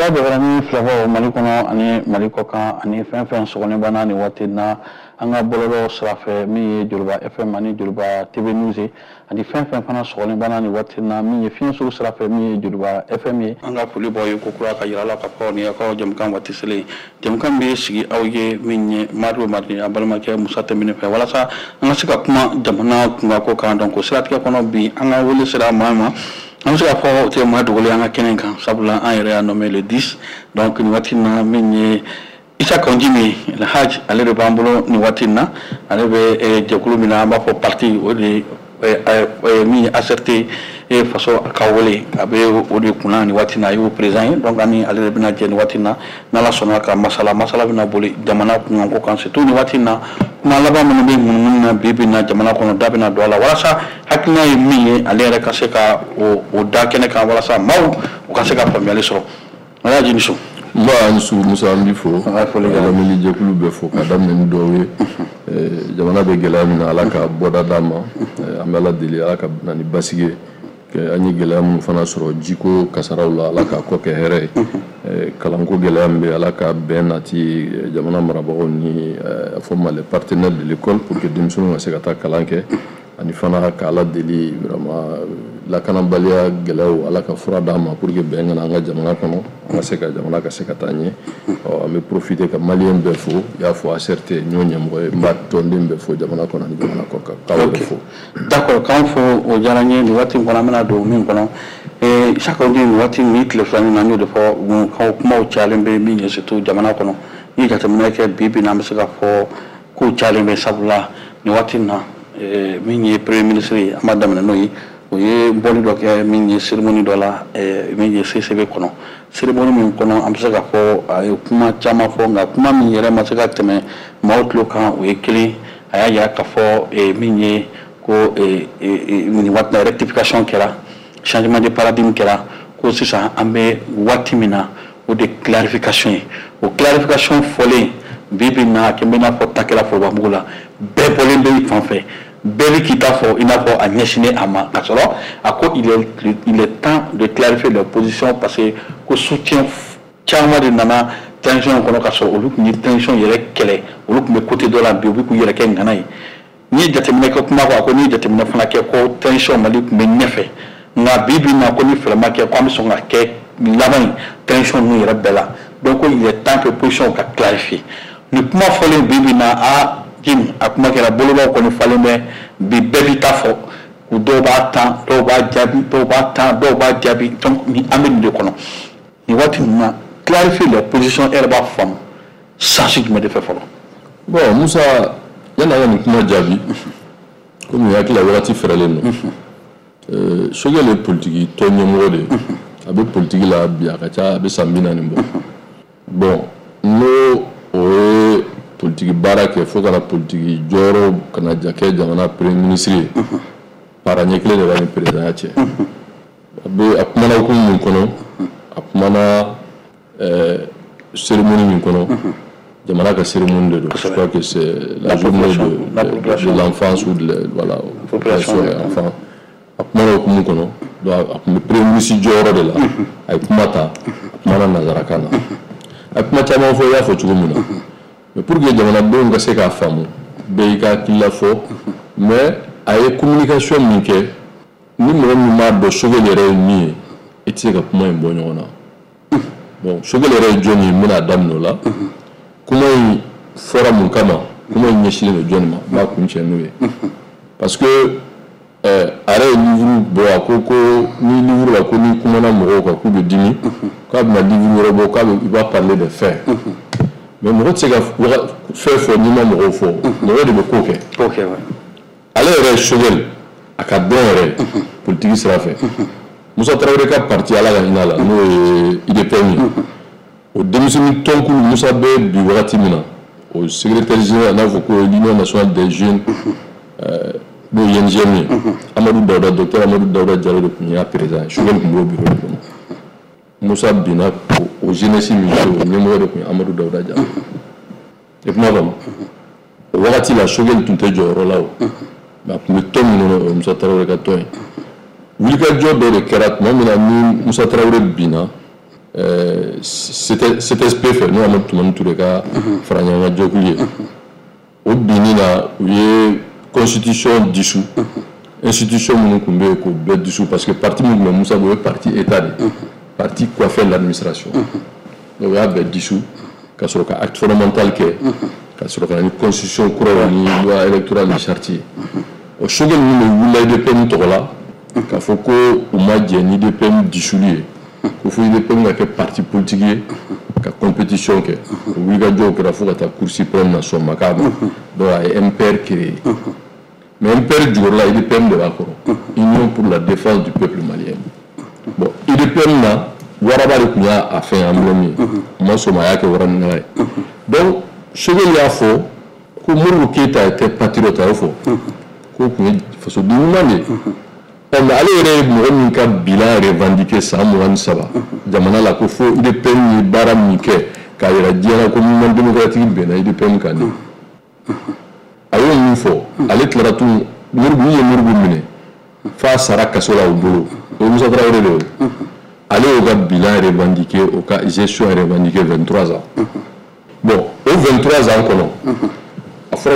Jeliba bɛra ni filabaw Mali kɔnɔ ani Mali kɔkan ani fɛn fɛn sɔgɔlen bana ni waati na an ka bɔlɔlɔ sira fɛ min ye Jeliba FM ani Jeliba TV News ani fɛn fɛn fana sɔgɔlen bana ni waati na min ye fiɲɛsugu sira fɛ min ye Jeliba FM ye an ka foli bɔ ye ko kura ka yira la ka fɔ ni y'aw jamukan waati selen jamukan bɛ sigi aw ye min ye mardi a balimakɛ Musa Tɛmɛnen fɛ walasa an ka se ka kuma jamana kungako kan donc siratigɛ kɔnɔ bi an ka wele sira maa ma an se ka fɔ te maa dogolen an ka kɛnɛ kan sabula an yɛrɛ y'a nommé le 10 donc ni waati na min ye Isa Kandimi le Haj ale de b'an bolo ni waati na ale bɛ jɛkulu min na an b'a fɔ parti o de min ye ACT faso ka wele a bɛ o de kunna ni waati na a y'o président ye donc ani ale de bɛna jɛ ni waati na n'ala sɔnna ka masala bɛna boli jamana kunkanko kan surtout ni waati na kuma laban minnu bɛ munumunu na bi na jamana kɔnɔ da bɛna don a la walasa hakilina ye min ye ale yɛrɛ ka se ka o da kɛnɛ kan walasa maaw u ka se ka faamuyali sɔrɔ ala jini so an su Musa an b'i fo lamɛnni jɛkulu bɛɛ fo ka daminɛ ni dɔw ye jamana bɛ gɛlɛya min na ala ka bɔda d'a ma an bɛ ala deli ala ka na ni basigi an ye gɛlɛya minnu fana sɔrɔ jiko kasaraw la ala ka kɔ kɛ hɛrɛ ye kalanko gɛlɛya min bɛ ala ka bɛn nati jamana marabagaw ni a fɔ ma les partenaires de l'école pour que denmisɛnninw ka se ka taa kalan kɛ ani fana ka ala deli vraiment lakanabaliya gɛlɛyaw ala ka fura d'a ma pour que bɛn kana an ka jamana kɔnɔ an ka se ka jamana ka se ka taa ɲɛ an bɛ profiter ka maliyɛn bɛɛ fo i y'a fɔ ACT ɲɔ ɲɛmɔgɔ ye n b'a tɔnden bɛɛ fo jamana kɔnɔ ani jamana kɔ kan k'aw bɛɛ fo. D'accord k'an fo o diyara n ye nin waati in kɔnɔ an bɛna don min kɔnɔ chaque jour nin waati ni tile fila in na n y'o de fɔ kumaw cayalen bɛ min ye surtout jamana kɔnɔ ni jateminɛ kɛ bi na an bɛ se ka fɔ kow cayalen bɛ sabula nin waati in na min ye premier ministre ye an b'a daminɛ n'o ye o ye bɔli dɔ kɛ min ye cérémonie dɔ la min ye CCB kɔnɔ cérémonie min kɔnɔ an bɛ se ka fɔ a ye kuma caman fɔ nka kuma min yɛrɛ ma se ka tɛmɛ maaw tulo kan o ye kelen a y'a yira k'a fɔ min ye ko nin waati na rectification kɛra changement de paradigme kɛra ko sisan an bɛ waati min na o de clarification ye o clarification fɔlen bi na kɛ bɛ n'a fɔ ta kɛra forobamugu la bɛɛ bɔlen bɛ fan fɛ bɛɛ bɛ k'i ta fɔ i n'a fɔ a ɲɛsinnen a ma ka sɔrɔ a ko il est temps de clarifier leur position parce que ko soutien caman de nana tension kɔnɔ ka sɔrɔ olu tun ye tension yɛrɛ kɛlɛ olu tun bɛ côté dɔ la bi u bɛ k'u yɛrɛ kɛ ŋana ye n'i ye jateminɛ kɛ kuma fɔ a ko n'i ye jateminɛ fana kɛ ko tension Mali tun bɛ ɲɛfɛ nka bi na ko ni fɛrɛma kɛ ko an bɛ sɔn ka kɛ laban in tension ninnu yɛrɛ bɛɛ la donc il est temps que position ka clarifier ni kuma fɔlen bi na a kuma kɛra bolobaw kɔni falen bɛ bi bɛɛ b'i ta fɔ u dɔw b'a tan dɔw b'a jaabi dɔw b'a tan dɔw b'a jaabi donc ni an bɛ nin de kɔnɔ nin waati ninnu na clarifier leur position e yɛrɛ b'a faamu sansi jumɛn de fɛ fɔlɔ. bon Musa yanni an ka nin kuma jaabi komi hakili la wagati fɛrɛlen don Sogɛl ye politiki tɔn ɲɛmɔgɔ de ye a bɛ politiki la bi a ka ca a bɛ san 40 bɔ bon n'o o ye politiki baara kɛ fo kana politiki jɔyɔrɔ kana ja kɛ jamana premier ministre ye para ɲɛ kelen de b'a ni président cɛ a kumana hukumu min kɔnɔ a kumana cérémonie min kɔnɔ jamana ka cérémonie de don je crois que c'est la journée de l'enfance ou de voilà population enfant a kumana hukumu kɔnɔ donc a kun bɛ premier ministre jɔyɔrɔ de la a ye kuma ta a kumana nanzarakan na a ye kuma caman fɔ i y'a fɔ cogo min na mais pour que jamanadenw ka se k'a faamu bɛɛ y'i ka hakilila fɔ mais a ye communication min kɛ ni mɔgɔ min b'a dɔn Sogɛl yɛrɛ ye min ye i tɛ se ka kuma in bɔ ɲɔgɔn na bon Sogɛl yɛrɛ ye jɔn ye n bɛna daminɛ o la kuma in fɔra mun kama kuma in ɲɛsinnen don jɔn ma n b'a kun cɛ n'o ye parce que a yɛrɛ ye livre bɔ a ko ni livre la ko ni kumana mɔgɔw kan k'u bɛ dimi k'a bɛna livre wɛrɛ bɔ k'a bɛ il va parler des faits mais mɔgɔ tɛ se ka fɛn fɔ n'i ma mɔgɔw fɔ mɔgɔ de bɛ ko kɛ ale yɛrɛ ye Sogɛl a ka dɔn yɛrɛ politiki sira fɛ Musa Tarawele ka parti ala ka hinɛ la n'o ye IDPM ye o denmisɛnnin tɔnkulu Musa bɛ bi wagati min na o secrétaire général n'a fɔ ko l'Union nationale des jeunes n'o ye INGM ye Amadu Dawuda docteur Amadu Dawuda Jalo de tun y'a président Sogɛl tun b'o bureau de kɔnɔ Musa binna o jeunesse min fɛ o ɲɛmɔgɔ de tun ye Amadu Dawuda Jalo i kuma faamu o wagati la Sogɛl tun tɛ jɔyɔrɔ la o mais a tun bɛ tɔn min kɔnɔ o ye Musa Tarawele ka tɔn ye wulikajɔ dɔ de kɛra tuma min na ni Musa Tarawele binna cet aspect fait nous avons tout le monde tous les cas Franyanga Djokoulié au Bénin il y a constitution dissous institution nous kumbe ko be dissous parce que parti nous Moussa Boye parti état parti quoi faire l'administration donc il y a be dissous ka sur ka acte fondamental que ka sur ka constitution courant ni loi électorale ni chartier au choguel nous le de peine to là ka foko o ma jeni de peine dissoulier ko fu de peine ka parti politique ka compétition que oui ga jo que la fo ka cour suprême na so makaba do ay MPR créé mais MPR du là il dépend de la Union pour la défense du peuple malien bon il dépend là waraba le kunya a fait un blâme moi so maya que waran ngai donc ce qu'il y a faux ko Modibo Keïta était patriote au fond ko kunya faso du mali on a allé mo ka bilan revendiquer ça mo ça va jamana la ko fo il dépend ni baram ni ke ka ira diara ko mouvement démocratique bena il dépend kan ayo min fo ale tilara tu Modibo mine fa sara kasola au bolo o Moussa Traoré le ale o ka bilan revendiqué o ka gestion revendiqué 23 ans bon au 23 ans kono a fora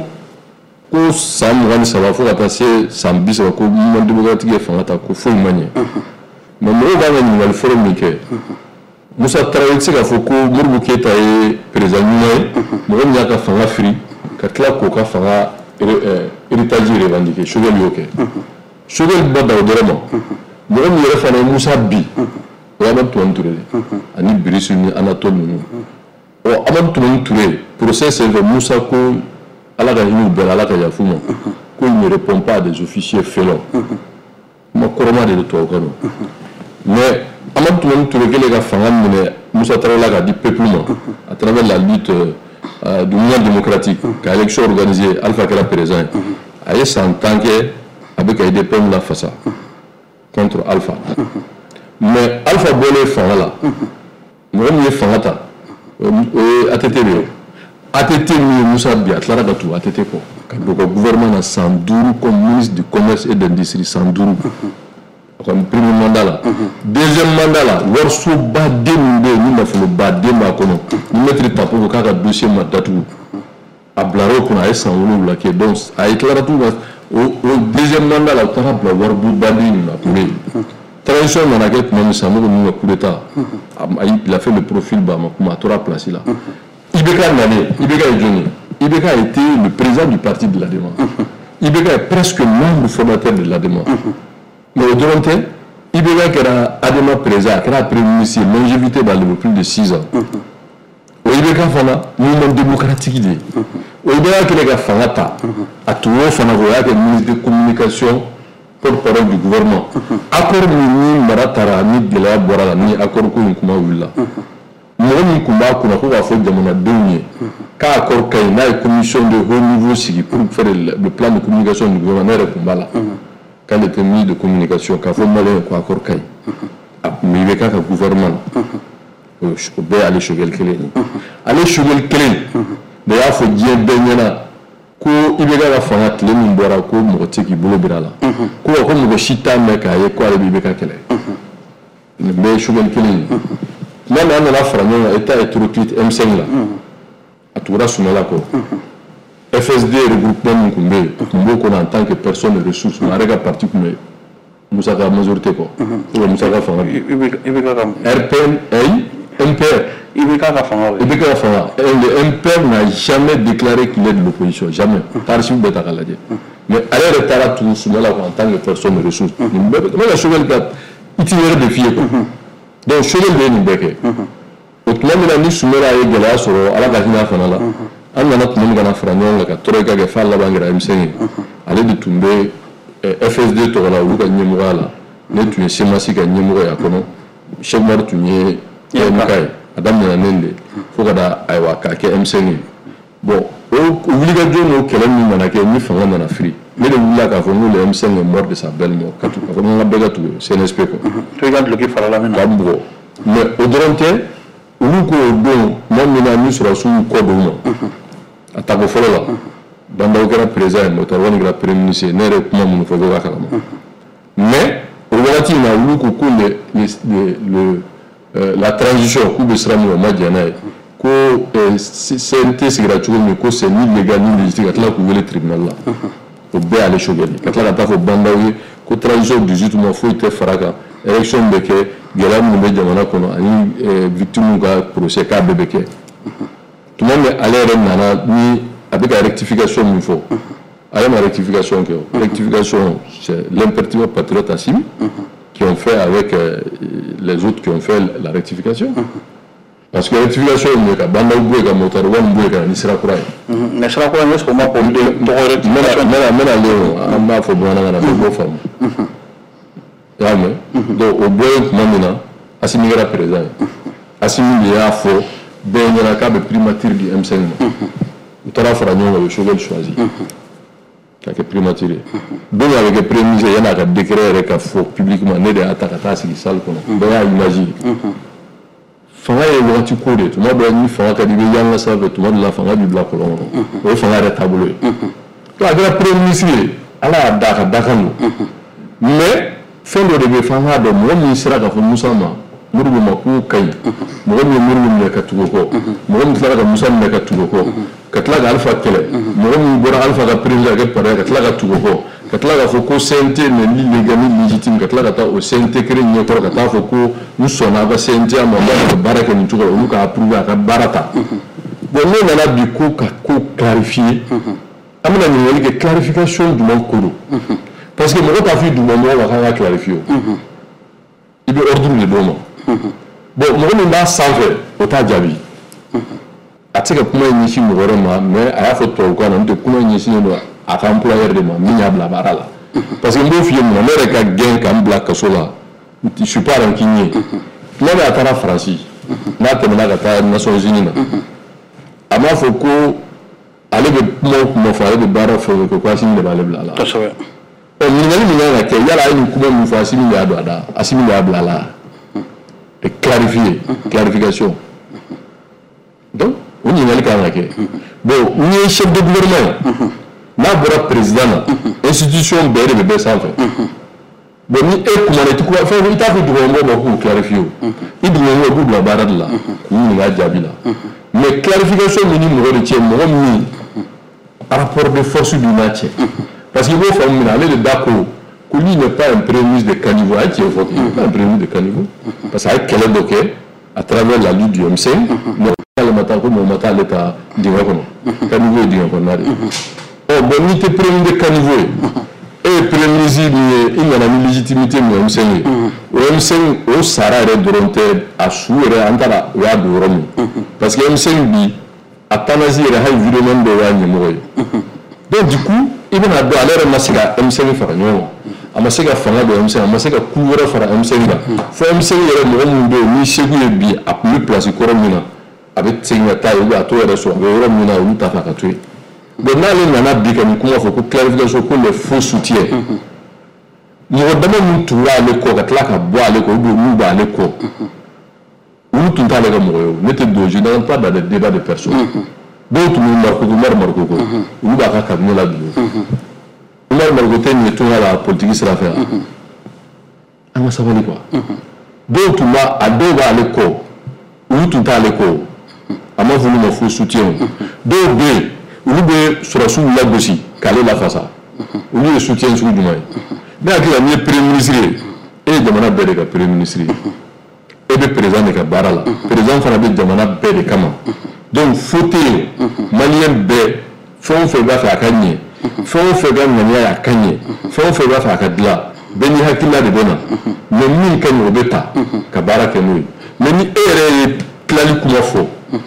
ko sam wan saba fo ka passer sam bisa ko mouvement démocratique fanga ta ko fo manye mais mo ga ngani ngal foro mi ke Moussa Traoré tsika fo ko Modibo Keïta e président mo nya ka fanga free ka tla ko ka fanga héritage revendiqué chogel yoke chogel bada odorama mo mi refana Moussa bi o Amadou Toumani Touré ani Birisu ni Anatole Nunu o Amadou Toumani Touré procès de Moussa ko ala ka hinu bela ala ka yafuma ko il ne répond pas à des officiers félons ma koroma de to kano mais Amadou Toumani Touré que les gars fanga Moussa Traoré ka di peuple à travers la lutte du mouvement démocratique qu'a élection organisée Alpha Kera présent a eu en tant que avec IDPM la face contre Alpha mais Alpha Bolé fanga là moi mi fanga ta ATT mi Moussa Bia Clara Gatou ATT ko le gouvernement a 112 comme ministre du commerce et de l'industrie 112 comme premier mandat là deuxième mandat là warso ba dembe ni na fulu ba demba kono ni mettre tapo ko ka dossier ma datu ablaro ko na esa wulu la ke donc a éclairé tout au deuxième mandat là tara bla warbu bandi na pour transition na get même ça mo ni coup d'état il a fait le profil ba ma tora place là Ibeka Nane Ibeka Johnny Ibeka a été le président du parti de la démence Ibeka est presque membre fondateur de la démence mais au Toronto, Ibeka qui era Adema président, qui era premier ministre, longévité dans le plus de 6 ans. Au Ibeka Fana, mouvement démocratique. Au Ibeka qui est Fanata, à tout le monde, qui ministre de communication, porte-parole du gouvernement. Accord ni Maratara, ni Gela Borala, ni accord Kuma Willa. Moi, Kuma Kuna fait de mon dernier. Car accord Kaina et commission de haut niveau pour faire le plan de communication du gouvernement et Kumbala. Quand il était mis de communication, quand il faut quoi accord Kaï, mais il y a un gouvernement. Je peux aller chez quelqu'un. Aller chez quelqu'un. D'ailleurs, il faut dire Benyana. Ko ibeka la fanga tle mbora ko mo teki bolo birala ko ko mo shita meka ye ko ale bibeka kele mais shugal kele nana na franya eta etroclite M5 la atura sumala ko FSD regroupement kumbe ko en tant que personne ressource na rega parti kumbe Moussa ka majorité ko ko Moussa ka fanga ibeka kam RPN ay MPR Ibeka ka fanga le MPR n'a jamais déclaré qu'il est de l'opposition jamais par si beta kala je mais aller retard tout sumala ko en tant que personne ressource mais la cheval kat itinéraire de fille donc cheval de nibeke autrement la ni sumala ye gala so ala ka hina fana la an nana tunu kana franyo ka troika ke falla bangira M5 aller de tomber FSD to la ulu ka nyemuga la ne tu semasi ka nyemuga ya kono chef mar tu nye kai adam na nende foka aywa ka ke M5 bon o obliga jono kelen ni mana ke ni fanga na free mais le wula ka fo le M5 est mort de sa belle mort katu ka ko nga bega tu CNSP ko to gant lo ki fara la mena kambo mais au dronte ulu ko don mon mina ni sur su ko do no atako folo la banda o kera président motor woni gra premier ministre ne re kuma mun fo ga kala mais au relati na ulu ko le la transition k'u sera min o ma diya n'a ye ko CNT sigira cogo min ko c'est ni légal ni légitime ka tila k'u wele tribunal la o bɛɛ y'ale choqué ka tila ka taa fɔ bandaw ye ko transition 18 mois foyi tɛ fara kan élection bɛ kɛ gɛlɛya minnu bɛ jamana kɔnɔ ani victime ka procès k'a bɛɛ bɛ kɛ tuma min ale yɛrɛ nana ni a bɛ ka rectification min fɔ a ye ma rectification kɛ o rectification c'est l'impertinent patriote Assimi qui ont fait avec les autres qui ont fait la rectification. Parce que la rectification est que banda boué ka motar wan boué ka ni sira kura ye. Na sira kura est-ce qu'on m'a pour de rectification. Mena leo amba fo bwana na ko fam. Ya me donc au boy mamina Assimi era président. Assimi ya fo ben yana ka be primature du M5. Utara fara nyonga le chogal choisi. Kake primature. Donc avec le premier ministre yana ka décret rek ka fo publiquement ne de attaquer sigi salle kono. Donc ya imagine. Fanga ye wagati ko de tuma dɔ ni fanga ka di bɛ yanga sanfɛ tuma dɔ la fanga bi bila kɔlɔn kɔnɔ o ye fanga yɛrɛ taabolo ye to a kɛra premier ministre ye ala y'a da ka dakan don mais fɛn dɔ de bɛ fanga dɔn mɔgɔ min sera k'a fɔ Musa ma Modibo ma k'u ka ɲi mɔgɔ min ye Modibo minɛ ka tugu o kɔ mɔgɔ min tilala ka Musa minɛ ka tugu o kɔ ka tila ka Alpha kɛlɛ mɔgɔ min bɔra Alpha ka président kɛ pari ka tila ka tugu o kɔ ka tila k'a fɔ ko CNT n'est ni légal ni légitime ka tila ka taa o CNT kelen ɲɛkɔrɔ ka taa fɔ ko n sɔnna a ka CNT ma n b'a ka baara kɛ nin cogo la olu k'a approuvé a ka baara ta bon n'o nana bi ko ka ko clarifier an bɛna ɲininkali kɛ clarification jumɛn ko don parce que mɔgɔ t'a fɔ i duguma mɔgɔ ma k'an ka clarifier o i bɛ ordre de d'o ma bon mɔgɔ min b'a sanfɛ o t'a jaabi a tɛ se ka kuma ɲɛsin mɔgɔ wɛrɛ ma mais a y'a fɔ tubabukan na n tɛ kuma ɲɛsinnen don a ka employeur de ma min y'a bila baara la parce que n b'o f'i ye mun na ne yɛrɛ ka gɛn ka n bila kaso la je suis pas rancunier tuma min a taara Faransi n'a tɛmɛna ka taa Nations Unies na a m'a fɔ ko ale bɛ kuma o kuma fɔ ale bɛ baara fɛn o fɛn ko Assimi de b'ale bila a la ɲininkali min kan ka kɛ yala a ye nin kuma min fɔ Assimi de y'a don a da Assimi de y'a bila a la clarifier clarification donc o ɲininkali kan ka kɛ bon n'i ye chef de gouvernement n'a bɔra président na institution bɛɛ de bɛ bɛɛ sanfɛ bon ni e kumana i tɛ kuma fɛn i t'a fɔ dugumamɔgɔw ma k'u clarifier o i dugumamɔgɔw b'u bila baara de la k'u ɲininka jaabi la mais clarification min ni mɔgɔ de cɛ mɔgɔ min rapport de force dun n'a cɛ parce que i b'o faamu min na ale de da ko lui n'est pas un premier ministre de caniveau a ye tiɲɛ fɔ il n'est pas un premier ministre de caniveau parce que a ye kɛlɛ dɔ kɛ à travers la lutte du M5 mɔgɔ t'ale ma taa ko mɔgɔ ma t'ale ta dingɛ kɔnɔ caniveau ye dingɛ kɔnɔna de bon ni tɛ premier ministre de caniveau ye e ye premier ministre min ye i nana ni légitimité min ye M5 ye o M5 o sara yɛrɛ dɔrɔn tɛ a su yɛrɛ an taara o y'a don yɔrɔ min parce que M5 bi a tanasi yɛrɛ hali vidéoman dɔw y'a ɲɛmɔgɔ ye donc du coup i bɛna dɔn ale yɛrɛ ma se ka M5 fara ɲɔgɔn kan a ma se ka fanga don M5 a ma se ka coup wɛrɛ fara M5 kan fo M5 yɛrɛ mɔgɔ minnu bɛ yen ni segu ye bi a tun bɛ place kɔrɔ min na a bɛ segin ka taa yen a t'o yɛrɛ sɔrɔ a bɛ yɔrɔ min na olu ta fɛ a ka to yen bon n'ale nana bi ka nin kuma fɔ ko clarification ko les faux soutiens mɔgɔ dama min tun b'ale kɔ ka tila ka bɔ ale kɔ ou bien n'u b'ale kɔ olu tun t'ale ka mɔgɔ ye o ne tɛ don je n'entre pas dans des débats de personnes dɔw tun bɛ Marikoko olu b'a ka cabinet la bi Umar Marikoko tɛ nin ye tunga la politique sira fɛ an ka sabali quoi dɔw tun b'a a dɔw b'ale kɔ olu tun t'ale kɔ a ma fɔ olu ma faux soutien dɔw bɛ yen olu bɛ sɔrɔsiw lagosi k'ale lafasa olu ye soutien sugu jumɛn ye ne hakili la n'i ye premier ministre ye e ye jamana bɛɛ de ka premier ministre ye e bɛ président de ka baara la président fana bɛ jamana bɛɛ de kama donc fo tɛ yen maliyɛn bɛɛ fɛn o fɛn b'a fɛ a ka ɲɛ fɛn o fɛn ka ŋaniya ye a ka ɲɛ fɛn o fɛn b'a fɛ a ka dilan bɛɛ n'i hakilila de bɛ na mais min ka ɲi o bɛ ta ka baara kɛ n'o ye mais ni e yɛrɛ ye tilali kuma fɔ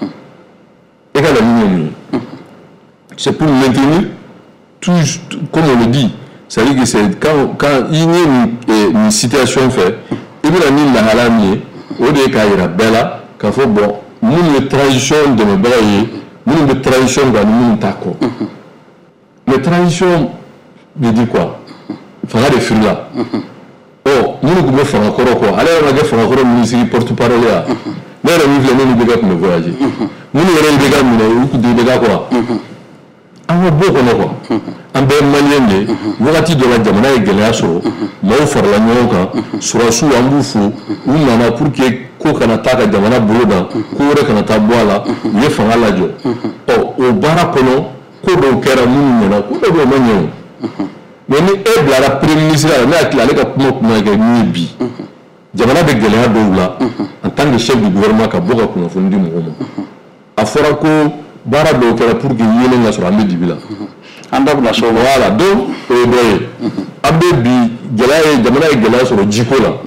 e ka laɲini ye mun ye c'est pour maintenir tout comme on le dit c'est-à-dire que c'est quand il y a une situation fait il y a une lahala min ye o de ye k'a yira bɛɛ la k'a fɔ bon minnu ye transition dɛmɛbaga ye minnu bɛ transition kan ni minnu t'a kɔ mais transition veut dire quoi fanga de firila minnu tun bɛ fanga kɔrɔ kɔ ale yɛrɛ ma kɛ fanga kɔrɔ ministre porte-parole ya ne yɛrɛ min filɛ ne ni bɛka tun bɛ voyager minnu yɛrɛ ye bɛka minɛ olu tun tɛ bɛka kɔ wa an an ka bɔ kɔnɔ quoi an bɛɛ ye maliyɛn de ye wagati dɔ la jamana ye gɛlɛya sɔrɔ maaw farala ɲɔgɔn kan surasiw an b'u fo u nana pour que ko kana taa ka jamana bolo dan ko wɛrɛ kana taa bɔ a la u ye fanga lajɔ o baara kɔnɔ ko dɔw kɛra minnu ɲɛna ko dɔw bɛ ma ɲɛ o mais ni e bilara premier ministre la ne hakili ale ka kuma kɛ min ye bi jamana bɛ gɛlɛya dɔw la en tant que chef du gouvernement ka bɔ ka kunnafoni di mɔgɔw ma a fɔra ko baara dɔw kɛra pour que yelen ka sɔrɔ an bɛ dibi la an da bɛna so voilà donc o ye dɔ ye an bɛ bi gɛlɛya ye jamana ye gɛlɛya sɔrɔ jiko la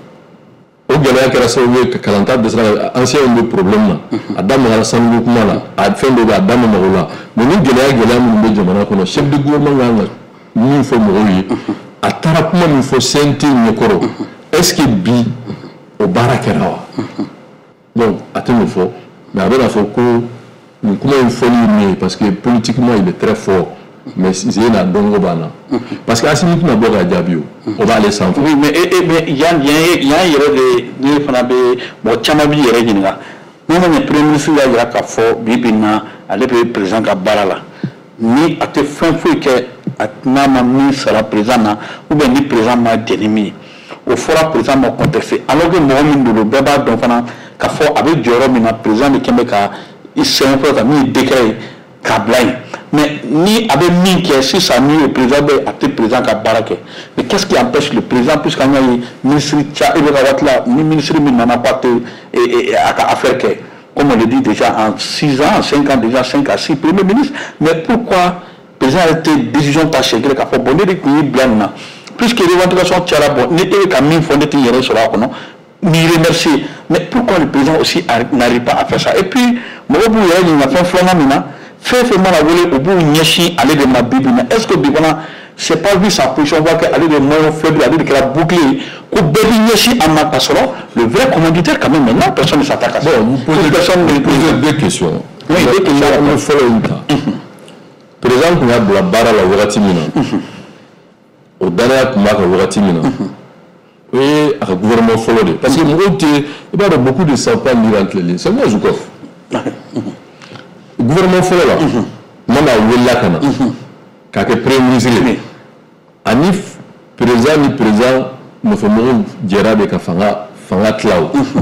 o gɛlɛya kɛra sababu ye ka kalanta dɛsɛra anciens bɛ problème na a daminɛna sanuko kuma la a fɛn dɔw bɛ a daminɛ o la mais ni gɛlɛya minnu bɛ jamana kɔnɔ chef de gouvernement kan ka min fɔ mɔgɔw ye a taara kuma min fɔ CNT ɲɛkɔrɔ est-ce que bi o baara kɛra wa donc a tɛ n'o fɔ mais a bɛna fɔ ko nin kuma in fɔli ye min ye parce que politiquement il est très fort mais c'est n'a dɔnko b'a la parce que Assimi tɛna bɔ ka jaabi o b'ale sanfɛ. oui mais yan yɛrɛ de ne fana bɛ mɔgɔ caman b'i yɛrɛ ɲininka n'o ma ɲɛ premier ministre y'a jira k'a fɔ bi bi in na ale bɛ président ka baara la ni a tɛ fɛn foyi kɛ n'a ma min sara président na ou bien ni président ma dɛni min ye o fɔra président ma contesté alors que mɔgɔ min don bɛɛ b'a dɔn fana k'a fɔ a bɛ jɔyɔrɔ min na président de kɛn bɛ ka sɛbɛn fɔlɔ ka min ye décret ye k'a bila yen mais ni a bɛ min kɛ sisan ni o président bɛ a tɛ président ka baara kɛ mais qu'est-ce qui empêche le président puisqu'an y'a ye ministre ca e bɛ ka waati la ni ministre min nana k'a tɛ a ka affaire kɛ comme on le dit déjà en 6 ans 5 ans déjà 5 à 6 premiers ministres mais pourquoi président yɛrɛ tɛ décision ta siɲɛ kelen k'a fɔ bon ne de tun y'i bila nin na puisque revendication cayara bon ni e bɛ ka min fɔ ne tɛ yɛrɛ sɔrɔ a kɔnɔ m'y remercier mais pourquoi le président aussi n'arrive pas à faire ça et puis mɔgɔw b'u yɛrɛ ɲininka fɛn filanan min na fɛn fɛn mana wele u b'u ɲɛsin ale de ma bi bi in na est-ce que bi fana c'est pas vu sa position voit que ale de maillon faible ale de kɛra bouclier ko bɛɛ b'i ɲɛsin a ma ka sɔrɔ le vrai commanditaire quand même maintenant personne ne s'attaque à ça. bon vous posez deux questions. oui deux questions. an bɛ fɔlɔ in ta président tun y'a bila baara la wagati min na o danaya tun b'a kan wagati min na o ye a ka gouvernement fɔlɔ de parce que mɔgɔw tɛ i b'a dɔn beaucoup de savent pas lire entre les lignes c'est moi Zukov gouvernement fɔlɔ la mana welela ka na k'a kɛ premier ministre ye ani président ni président nɔfɛmɔgɔw jɛra de ka fanga tila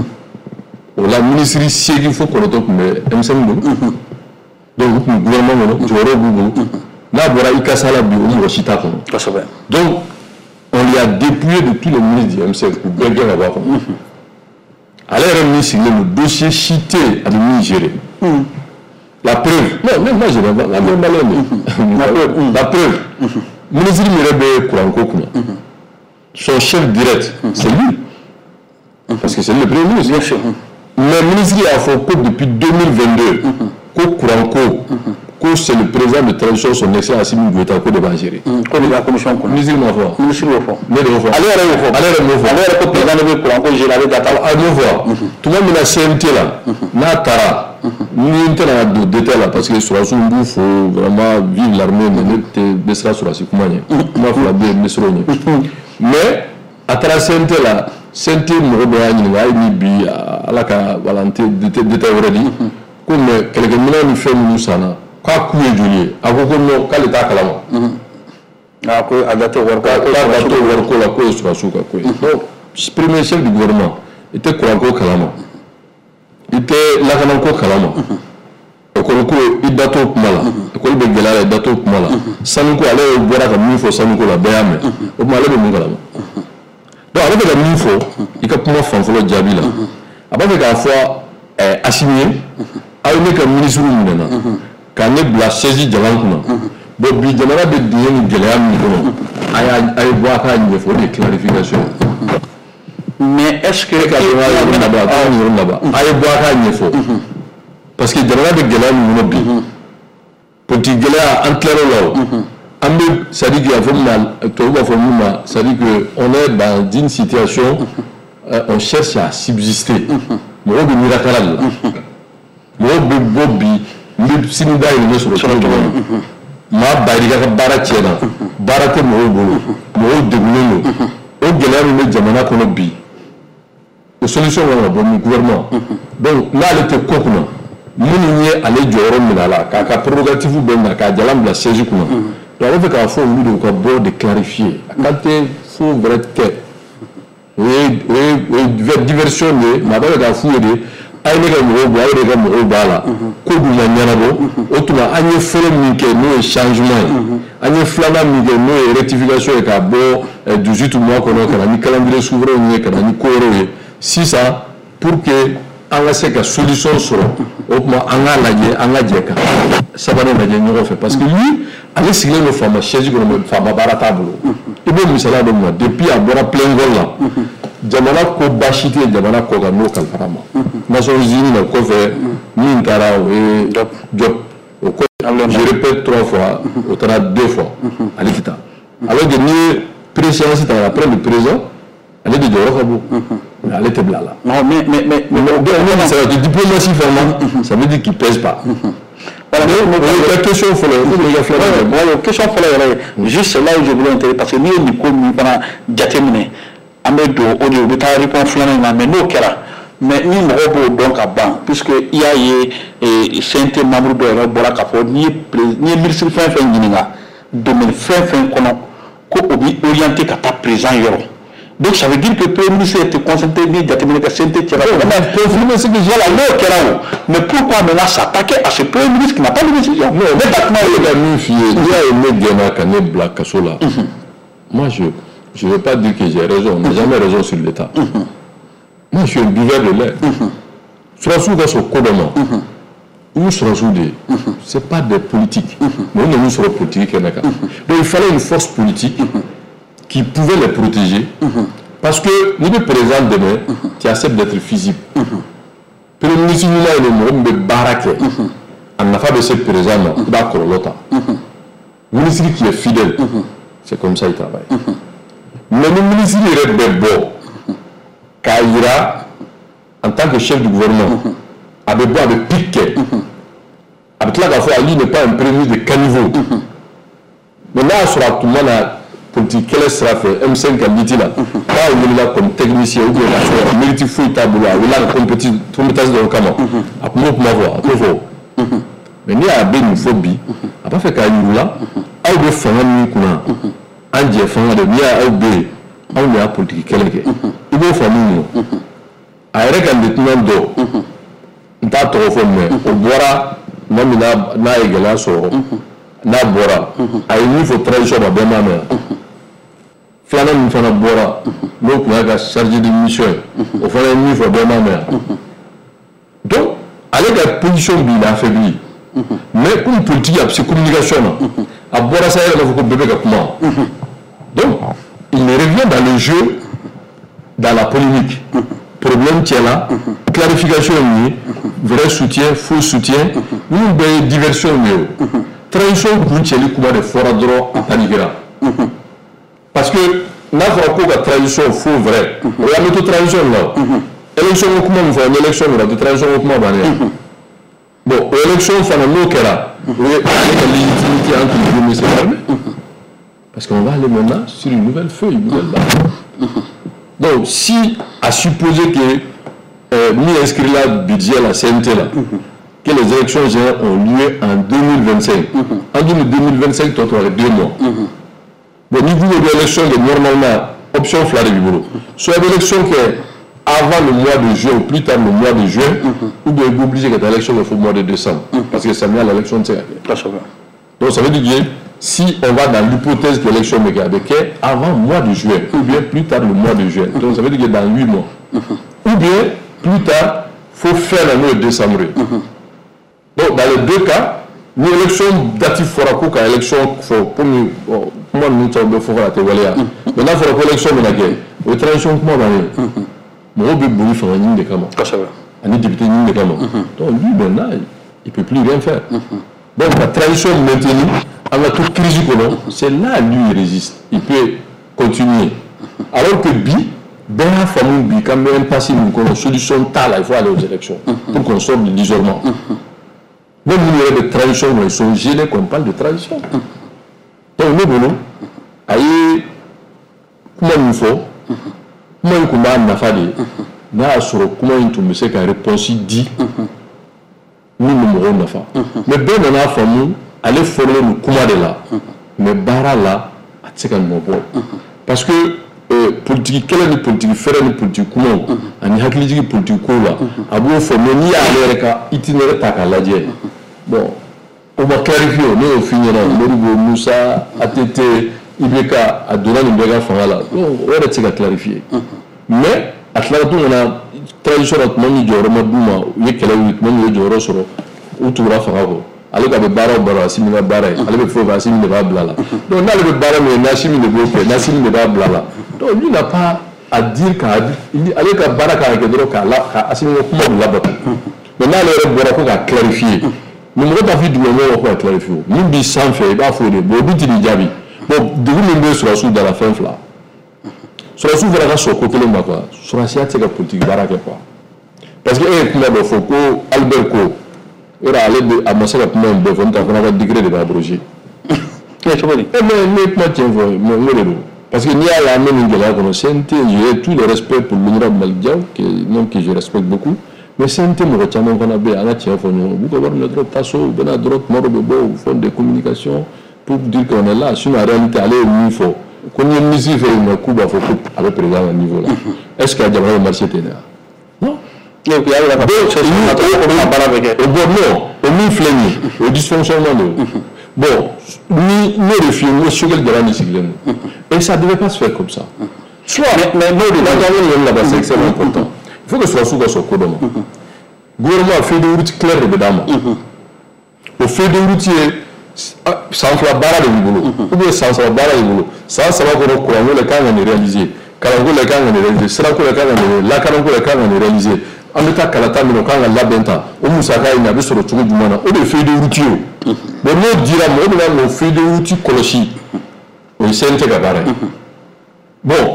o la ministre 8 fo 9 tun bɛ M5 bolo donc u tun bɛ gouvernement kɔnɔ jɔyɔrɔ b'u bolo n'a bɔra i kasa la bi o mɔgɔ si t'a kɔnɔ donc on lui a dépouillé de tous les ministres du M5 u bɛɛ gɛn ka bɔ a kɔnɔ ale yɛrɛ min sigilen don dossier si tɛ yen a bɛ min gérer la preuve non même moi je n'ai pas la même malin la preuve ministre mi yɛrɛ bɛ kuranko kunna son chef direct c'est lui parce que c'est le premier ministre bien sûr mais ministre y'a fɔ ko depuis 2022 ko kuranko ko c'est le président de transition son excellence Assimi Goïta ko de b'a gérer ko de b'a commission kɔnɔ ministre m'o fɔ ministre y'o fɔ ne de y'o fɔ ale yɛrɛ y'o fɔ ale yɛrɛ m'o fɔ ale yɛrɛ ko président de bɛ kuranko gérer ale ka taa a m'o fɔ tuma min na CNT la n'a taara ni n tɛna don détail la parce que surasiw b'u fo vraiment vive l'armée mais ne tɛ bɛ siran surasi kuma ɲɛ kuma fila bɛ yen n bɛ siran o ɲɛ mais a taara CNT la CNT mɔgɔ dɔ y'a ɲininka hali ni bi ala ka wala n tɛ détail wɛrɛ di ko mais kɛlɛkɛminɛn ni fɛn minnu sanna k'a k'u ye joli ye a ko non k'ale t'a kalama a ko a da t'o wariko la k'o ye surasiw ka ko ye donc premier chef du gouvernement i tɛ kuranko kalama i tɛ lakanako kalama école ko i da t'o kuma la école bɛ gɛlɛya la i da t'o kuma la sanuko ale bɔra ka min fɔ sanuko la bɛɛ y'a mɛn o tuma ale bɛ mun kalama donc ale bɛ ka min fɔ i ka kuma fanfɔlɔ jaabi la a b'a fɛ k'a fɔ Assimi ye aw ne ka ministre minɛna ka ne bila chaise jalan kunna bon bi jamana bɛ dingɛ ni gɛlɛya min kɔnɔ a ye bɔ a k'a ɲɛfɔ o de ye clarification mais est-ce que a ye bɔ a k'a ɲɛfɔ parce que jamana bɛ gɛlɛya min kɔnɔ bi politique gɛlɛya an tilar'o la o an bɛ c'est à dire que a fɔ min ma tubabu b'a fɔ min ma c'est à dire que on est dans une situation on cherche à subsister mɔgɔw bɛ mirakala de la mɔgɔw bɛ bɔ bi n bɛ sini da yɛlɛ sɔrɔ cogo dɔ la maa ba yirika ka baara tiɲɛna baara tɛ mɔgɔw bolo mɔgɔw degunnen don o gɛlɛya min bɛ jamana kɔnɔ bi o solution kan ka bɔ min gouvernement donc n'ale tɛ ko kunna minnu ye ale jɔyɔrɔ minɛ a la k'a ka prérogative bɛɛ minɛ k'a jalan bila siège kunna donc a bɛ fɛ k'a fɔ olu de u ka bɔ de clarifier a kan tɛ fo wɛrɛ tɛ o ye diversion de ye mais a bɛ fɛ k'a f'u ye de a ye ne ka mɔgɔw bɔ a ye de ka mɔgɔw b'a la ko dun ma ɲɛnabɔ o tuma an ye fɔlɔ min kɛ n'o ye changement ye an ye filanan min kɛ n'o ye rectification ye k'a bɔ 18 mois kɔnɔ ka na ni calendrier souverain ye ka na ni ko wɛrɛw ye sisan pour que an ka se ka solution sɔrɔ o tuma an k'a lajɛ an ka jɛ ka sabanan lajɛ ɲɔgɔn fɛ parce que lui ale sigilen don faama siège kɔnɔ mais faama baara t'a bolo i bɛ misaliya dɔ ma depuis a bɔra plein vol la jamana ko baasi tɛ jamana kɔ kan n'o kalifara ma Nations Unies na kɔfɛ min taara o ye Diop o kɔfɛ je répète 3 fois o taara 2 fois ale tɛ taa alors que ni ye présidence ta après le président ale de jɔyɔrɔ ka bon mais ale tɛ bila a la mais ça veut dire diplomatie vraiment ça veut dire qu'il pèse pas. Voilà, la question question juste là où je voulais intervenir parce que ni ni ko mi fana jateminɛ an bɛ don o de u bɛ taa réponse filanan na mais n'o kɛra mais ni mɔgɔw b'o dɔn ka ban puisque i y'a ye CNT membre dɔ yɛrɛ bɔra k'a fɔ n'i ye ministre fɛn fɛn ɲininka domaine fɛn fɛn kɔnɔ ko o bɛ orienté ka taa président yɔrɔ. Donc ça veut dire que le Premier ministre était concentré ni jateminɛ ka CNT cɛla confirmer ce que j'ai là n'o kɛra o mais pourquoi maintenant s'attaquer à ce Premier ministre qui n'a pas de décision. Non ne taa kuma ye ka min f'i ye n'i y'a ye ne gɛnna ka ne bila kaso la moi je ne veux pas dire que j'ai raison, on n'a jamais raison sur l'État. Moi, je suis un buveur de lait. Surasou dans ce code, nous surasou ce n'est pas des politiques. Mais nous sommes politiques. Donc il fallait une force politique qui pouvait les protéger. Parce que nous sommes présents demain, tu acceptes d'être visible. Puis le ministre nous a dit que Barake, en affaire de ce président, d'accord, l'autre. Le ministre qui est fidèle, c'est comme ça qu'il travaille. Mais le ministre est bon, Kaira, en tant que chef du gouvernement, avec bon, avec piqué, avec la fois, lui n'est pas un premier ministre de caniveau. Mais là, sur tout le monde, politique, quel sera fait M5 à Liti là, pas où il est là comme technicien ou bien là, mérite fou tableau, il a la compétence de l'Okama. Après, on peut m'avoir, à tout mais il y a une phobie, à pas fait Kaira là, à où il faut un an jɛ fanga de n'i y'a aw bɛ yen anw de y'a politiki kɛlɛ kɛ i b'o faamu mun a yɛrɛ ka lieutenant dɔ n t'a tɔgɔ fɔ mais o bɔra tuma min n'a ye gɛlɛya sɔrɔ n'a bɔra a ye min fɔ transition ma bɛɛ m'a mɛn filanan min fana bɔra n'o tun y'a ka chargé de mission ye o fana ye min fɔ bɛɛ m'a mɛn donc ale ka position bi il a affaibli mais comme politique a bɛ se communication na a bɔra sa yɛrɛ b'a fɔ ko bɛɛ bɛ ka kuma. Donc, il revient dans le jeu, dans la polémique. Problème qui est là, clarification, vrai soutien, faux soutien, une diversion. Transition, vous avez le de fora droit à Panigra. Parce que, n'a pas de transition faux vrai. On a mis toute transition là. Élection, comment on fait une élection, on a de transition, comment on va aller. Bon, élection, ça n'a pas là. Vous avez la légitimité entre les deux, mais c'est fermé. Parce qu'on va aller maintenant sur une nouvelle feuille, une nouvelle base. Donc, si, à supposer que nous inscrivons le budget à la CNT, là, que les élections générales ont lieu en 2025. En 2025, tu auras 2 mois. Bon, niveau de l'élection, normalement, option flaire du boulot. Soit l'élection qui est avant le mois de juin ou plus tard le mois de juin, ou bien obligé que l'élection le mois de décembre. Parce que ça vient à l'élection de donc, ça veut dire que si on va dans l'hypothèse que l'élection est avec avant le mois de juin, ou bien plus tard le mois de juin, donc ça veut dire que dans 8 mois, ou bien plus tard, il faut faire l'année de décembre. Donc, dans les deux cas, l'élection dative fera quoi qu'à l'élection, pour moi, nous sommes faire la théorie. Maintenant, il faudra que l'élection de la guerre, la transition, comment on va aller? Moi, je vais faire un ligne de caméra. Un député ligne de caméra. Donc, lui, maintenant, il ne peut plus rien faire. Donc, la transition maintenue, avec toute crise, c'est là lui il résiste. Il peut continuer. Alors que Bi, ben la famille Bi, quand même passé une solution telle, il faut aller aux élections pour qu'on sorte de l'isolement. Même il y a des transitions, ils sont gênés qu'on parle de transition. Donc, nous, bon, aïe, comment il faut, comment il faut, n'a sur comment il faut, mais c'est qu'un réponse dit. min bɛ mɔgɔw nafa mais bɛɛ nana faamu ale fɔlen don kuma de la mais baara la a tɛ se ka nɔ bɔ parce que politique kɛlɛ ni politique fɛrɛ ni politique kumaw ani hakilijigi politique kow la a b'o fɔ mais n'i y'ale yɛrɛ ka itinéraire ta k'a lajɛ bon o ma clarifié o ne y'o f'i ɲɛna Modibo Musa ATT IBK a donna nin bɛɛ ka fanga la donc o yɛrɛ tɛ se ka clarifié mais a tilara don na transition na tuma min jɔyɔrɔ ma d'u ma u ye kɛlɛ wuli tuma min u ye jɔyɔrɔ sɔrɔ u tugura fanga kɔ ale ka bɛ baara o baara Assimi ka baara ye ale bɛ fɛn o fɛn Assimi de b'a bila la donc n'ale bɛ baara min kɛ Assimi de b'o kɛ Assimi de b'a bila la donc lui n'a pas à dire ale ka baara kan ka kɛ dɔrɔn ka Assimi ka kuma labato mais n'ale yɛrɛ bɔra ko ka clarifier mais mɔgɔ t'a fɔ dugumɔgɔw ko ka clarifier o min b'i sanfɛ i b'a fɔ o de bon o dun tɛ nin jaabi bon dugu min bɛ sɔrɔsiw da la fɛn fila sɔrɔsiw fana ka sɔn ko kelen ma quoi sɔrɔsiya tɛ se ka politique baara kɛ quoi parce que e ye kuma dɔ fɔ ko Albert ko yɔrɔ ale bɛ a ma se ka kuma in bɛɛ fɔ n'o tɛ a fana ka degré de b'a abrogé cogo di mais ne ye kuma tiɲɛ fɔ mais n ko de don parce que n'i y'a ye an bɛ nin gɛlɛya kɔnɔ CNT j'ai tout le respect pour l'honorable Malick Diaw nom que je respecte beaucoup mais CNT mɔgɔ caman fana bɛ yen an ka tiɲɛ fɔ ɲɔgɔn u b'u ka wari minɛ dɔrɔn taa so u bɛ na dɔrɔn tuma dɔ bɛ bɔ u font des communications pour dire qu'on est là sinon en réalité ale ye min fɔ ko ni ye ministre fɛ yen nɔ k'u b'a fɔ ko a bɛ président ka niveau la est-ce que a jamana bɛ marché ten de wa non donc y'a yira ka baara bɛ kɛ o bon non o min filɛ nin ye o dysfonctionnement de bon ni ne de f'i ye n ko Choguel Darani sigilen don et ça devait pas se faire comme ça soit mais n'o de la jamana là-bas c'est extrêmement important il faut que sɔrɔsiw ka sɔn ko dɔ ma gouvernement feuille de route claire de bɛ d'a ma o feuille de route ye san fila baara de b'i bolo ou bien san saba baara de b'i bolo san saba kɔnɔ kuranko le kan ka nin réaliser kalanko le kan ka nin réaliser sirako le kan ka nin lakanako le kan ka nin réaliser an bɛ taa kalata min o kan ka labɛn ta o musaka in a bɛ sɔrɔ cogo jumɛn na o de ye feuille de route ye o bon n'o dira mɔgɔ min kan k'o feuille de route kɔlɔsi o ye CNT ka baara ye bon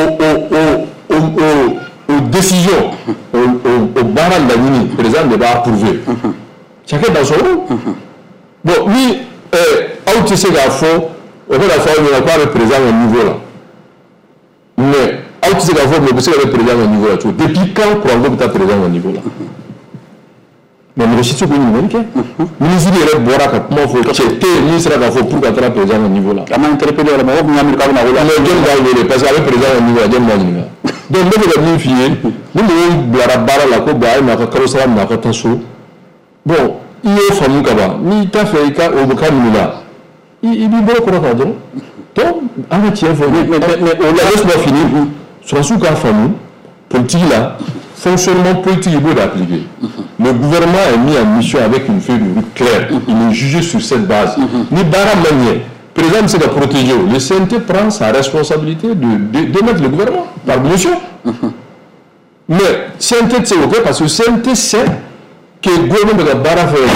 o décision o baara laɲini président de b'a approuvé chacun dans son rôle bon ni aw tɛ se k'a fɔ o bɛ na fɔ aw ɲɛna k'a bɛ président ka niveau la mais aw tɛ se k'a fɔ mais o bɛ se ka kɛ président ka niveau la cogo depuis quand kuranko bɛ taa président ka niveau la mais mɔgɔ si tɛ k'o ɲininkali kɛ ministre yɛrɛ bɔra ka kuma fɔ cɛ tɛ yen min sera k'a fɔ pour ka taa président ka niveau la a ma interpellé yɛrɛ mɔgɔ kun y'a miiri k'a bɛna wele mais jɔn b'a wele parce que a bɛ président ka niveau la jɔn b'a ɲininka donc ne bɛ ka min f'i ye ni mɔgɔw bilara baara la ko bon a ye n'a ka kalo sara minɛ a ka taa so bon i y'o faamu ka ban n'i t'a fɛ i ka o bɛ ka minɛ la i b'i bolo kɔrɔ kan dɔrɔn donc an ka tiɲɛ fɔ mais o la laisse-moi finir sɔrɔsiw k'a faamu politique la fonctionnement politique il faut l'appliquer le gouvernement est mis en mission avec une feuille de route claire il est jugé sur cette base ni baara ma ɲɛ président bɛ se ka protéger le CNT prend sa responsabilité de mettre le gouvernement par mission mais CNT tɛ se k'o kɛ parce que CNT sait que gouvernement bɛ ka baara fɛ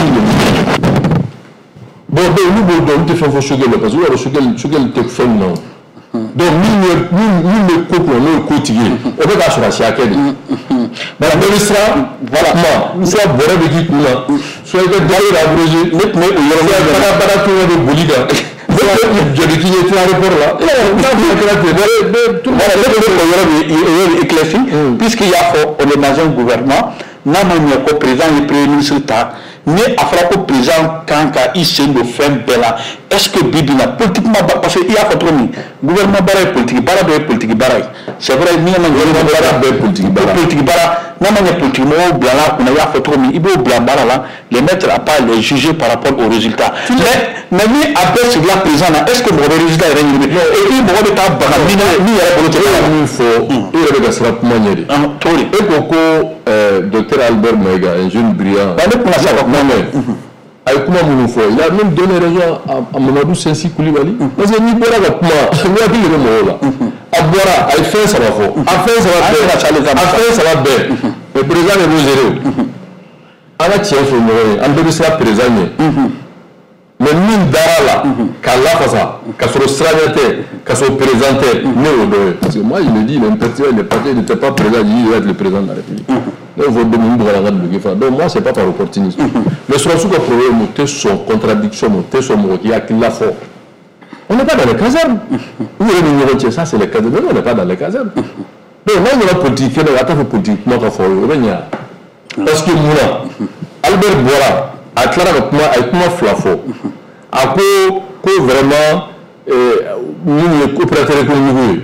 bon donc olu b'o dɔn olu tɛ fɛn fɔ Choguel la parce que u yɛrɛ Choguel tɛ fɛn min na donc min bɛ ko kunna n'o ye kotigi ye o bɛ k'a sɔrɔ a si hakɛ de voilà bɛɛ bɛ siran voilà kuma soit bɔrɛ bɛ k'i kun na soit i ka dayɔrɔ abrogé ne tun bɛ o yɔrɔ la baara tuŋɛ bɛ boli kan joli k'i ye taa aéroport la n'a fɔra kɛra ten tout le monde ne bɛ o yɔrɔ éclairci puisqu'il y a fɔ on est dans un gouvernement n'a ma ɲɛ ko président ye premier ministre ta ni a fɔra ko président kan ka i sen don fɛn bɛɛ la est ce que bi bi in na politiquement parce que i y'a fɔ cogo min gouvernement baara ye politique baara dɔ ye politique baara ye c'est vrai ni ma ɲɛ gouvernement baara bɛɛ ye politique baara n'a ma ɲɛ politique mɔgɔw bila la kunna i y'a fɔ cogo min i b'o bila baara la les mettre à part les juger par rapport aux résultats mais ni a bɛɛ sigila président na est ce que mɔgɔ bɛ résultat yɛrɛ ɲini et puis mɔgɔ bɛ taa baga min yɛrɛ bolo tɛ min fɔ e yɛrɛ bɛ ka siran kuma ɲɛ de cogo di e ko docteur Albert Maïga un jeune brillant ne kuma sa ka kuma mɛn a ye kuma minnu fɔ il a même donné raison à Mamadou Sensi Koulibaly parce que n'i bɔra ka kuma n'i hakili de bɛ mɔgɔw la a bɔra a ye fɛn saba fɔ a fɛn saba bɛɛ mais président de b'o gérer o an ka tiɲɛ fɔ ɲɔgɔn ye an bɛɛ bɛ siran président ɲɛ mais min dara la k'a lafasa ka sɔrɔ siraɲɛ tɛ ka sɔrɔ président tɛ ne y'o dɔ ye parce que moi je me dis il n'était pas président il va être le président de la République ne y'o fɔ don min bɔra ka duloki fa donc moi c'est pas par opportunisme mais sɔrɔsiw ka problème o tɛ sɔn contradiction o tɛ sɔn mɔgɔ k'i hakili la fɔ on n'est pas dans les casernes u yɛrɛ ni ɲɔgɔn cɛ ça c'est les casernes mais on n'est pas dans les casernes donc n'a nana politique kɛnɛ a t'a fɛ politique kuma ka fɔ o bɛ ɲɛ parce que munna Albert Boira a tila ka kuma a ye kuma fila fɔ a ko vraiment minnu ye coopérateur économique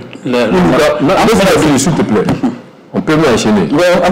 ye s'il te plaît on peut m'enchaîner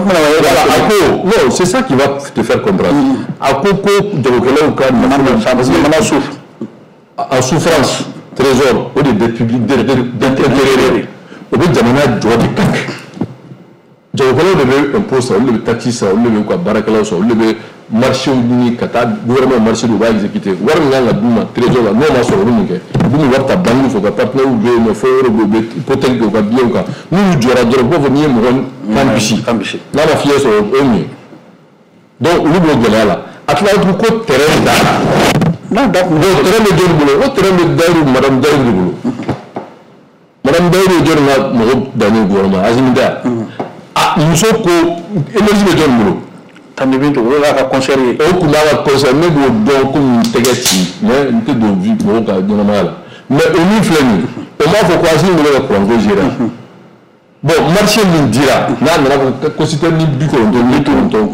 non c'est ça qui va te faire comprendre a ko jagokɛlaw ka jamana souffre en souffrance trésor o de dette publique d'intérêt o bɛ jamana jɔ de kan jagokɛlaw de bɛ impôt sa olu de bɛ taxe sa olu de bɛ ka baarakɛlaw sa olu de bɛ marché ɲini ka taa gouvernement marché u b'a exécuter wari min kan ka d'u ma trésor la n'o ma sɔrɔ olu min kɛ u b'u wari ta banque fɛ u ka partenaires bɛ yen nɔ fɛn wɛrɛ bɛ yen u bɛ hypothèque kɛ u ka biens kan n'u jɔra dɔrɔn u b'a fɔ n'i ye mɔgɔ kan bisi n'a ma fiɲɛ sɔrɔ o ye mun ye donc olu b'o gɛlɛya la a tila tugun ko terrain da n'a da kun terrain bɛ jɔnni bolo o terrain bɛ Dayiru madame Dayiru de bolo madame Dayiru ye jɔnni ka mɔgɔ dannen gouvernement Azimi Da muso ko énergie bɛ jɔnni bolo Tani Bintu o y'a ka conseil ye o kun b'a ka conseil ne b'o dɔn komi tɛgɛ ci mais n tɛ don mɔgɔw ka ɲɛnamaya la mais o min filɛ nin o m'a fɔ ko Azimi bɛ ka courant ko gérer bon marché min dira n'a nana ko citerne 90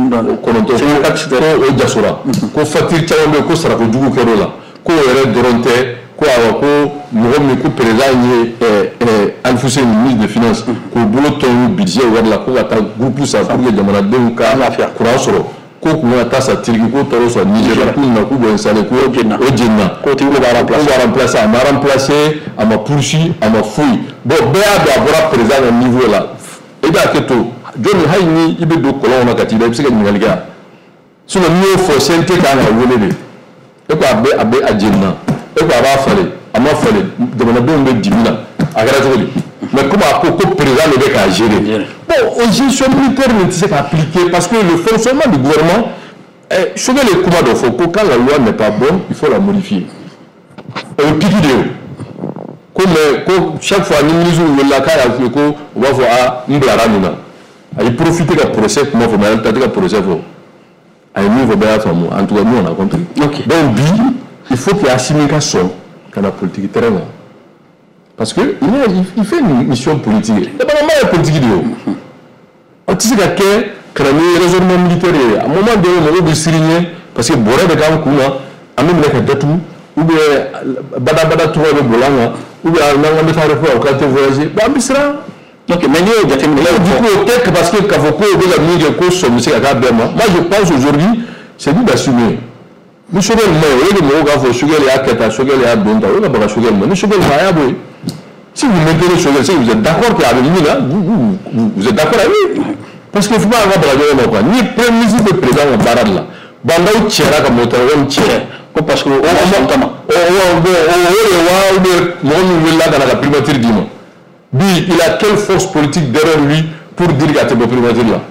ko o jasora ko facture caman bɛ yen ko sarako jugu kɛr'o la ko o yɛrɛ dɔrɔn tɛ ko awa ko mɔgɔ min ko président ye Alfousseni ministre des finances k'o bolo tɔn budget wari la ko ka taa groupe sa pour que jamanadenw ka courant sɔrɔ ko kun ka taa sa Turki ko tɔɔrɔ sɔrɔ Niger k'u na k'u bɛ installer ko o jenna ko tigi b'a remplacer a ma remplacer a ma poursuit a ma foyi bon bɛɛ y'a dɔn a bɔra président ka niveau la i b'a kɛ to jɔnni hali ni i bɛ don kɔlɔn kɔnɔ ka t'i da i bɛ se ka ɲininkali kɛ sinon n'i y'o fɔ CNT kan ka wele de e ko a bɛ a jenna e ko a b'a falen a ma falen jamanadenw bɛ dimi na a kɛra cogo di mais comme a ko président de bɛ k'a gérer bon o gestion militaire nin tɛ se ka appliquer parce que le fonctionnement du gouvernement Choguel ye kuma dɔ fɔ ko quand la loi n'est pas bonne il faut la modifier o ye piki de ye ko mais ko chaque fois ni ministre wulila k'a y'a f'i ye ko u b'a fɔ n bilara nin na a ye profiter ka procès kuma fɔ mais ale ta tɛ ka procès fɔ a ye min fɔ bɛɛ y'a faamu en tout cas nous on a compris donc bi il faut qu'il y ait Assimi ka sɔn ka na politique terrain na parce que il fait une mission politique et ben ma politique de yo on tɛ se ka kɛ kana ni raisonnement militaire ye à un moment donné mɔgɔw bɛ siriɲɛ parce que bɔrɛ bɛ k'an kun na an bɛ minɛ ka datugu ou bien badabada tɔgɔ bɛ bolo an kan ou bien n'an bɛ taa aéroport k'an tɛ voyager bon an bɛ siran donc mais n'i y'o jateminɛ du coup o tɛ parce que k'a fɔ ko o bɛ ka min kɛ ko sɔn bɛ se ka k'a bɛɛ ma moi je pense aujourd'hui c'est lui d'assumer ni Choguel ma ye o ye de mɔgɔw k'a fɔ Choguel y'a kɛ tan Choguel y'a don tan o ye ka baga Choguel ma ni Choguel ma a y'a bɔ yen si vous maintenez Choguel c'est que vous êtes d'accord qu'avec lui là vous êtes d'accord avec lui parce que faut pas avoir baga ɲɔgɔn ma quoi ni premier ministre bɛ président ka baara de la bandaw cɛra ka mɔtɛrɛ wɛrɛ cɛ ko parce que o ma kama o de wa ou bien mɔgɔ min wulila ka na ka primature d'i ma bi il a quelle force politique derrière lui pour dire k'a tɛ bɔ primature la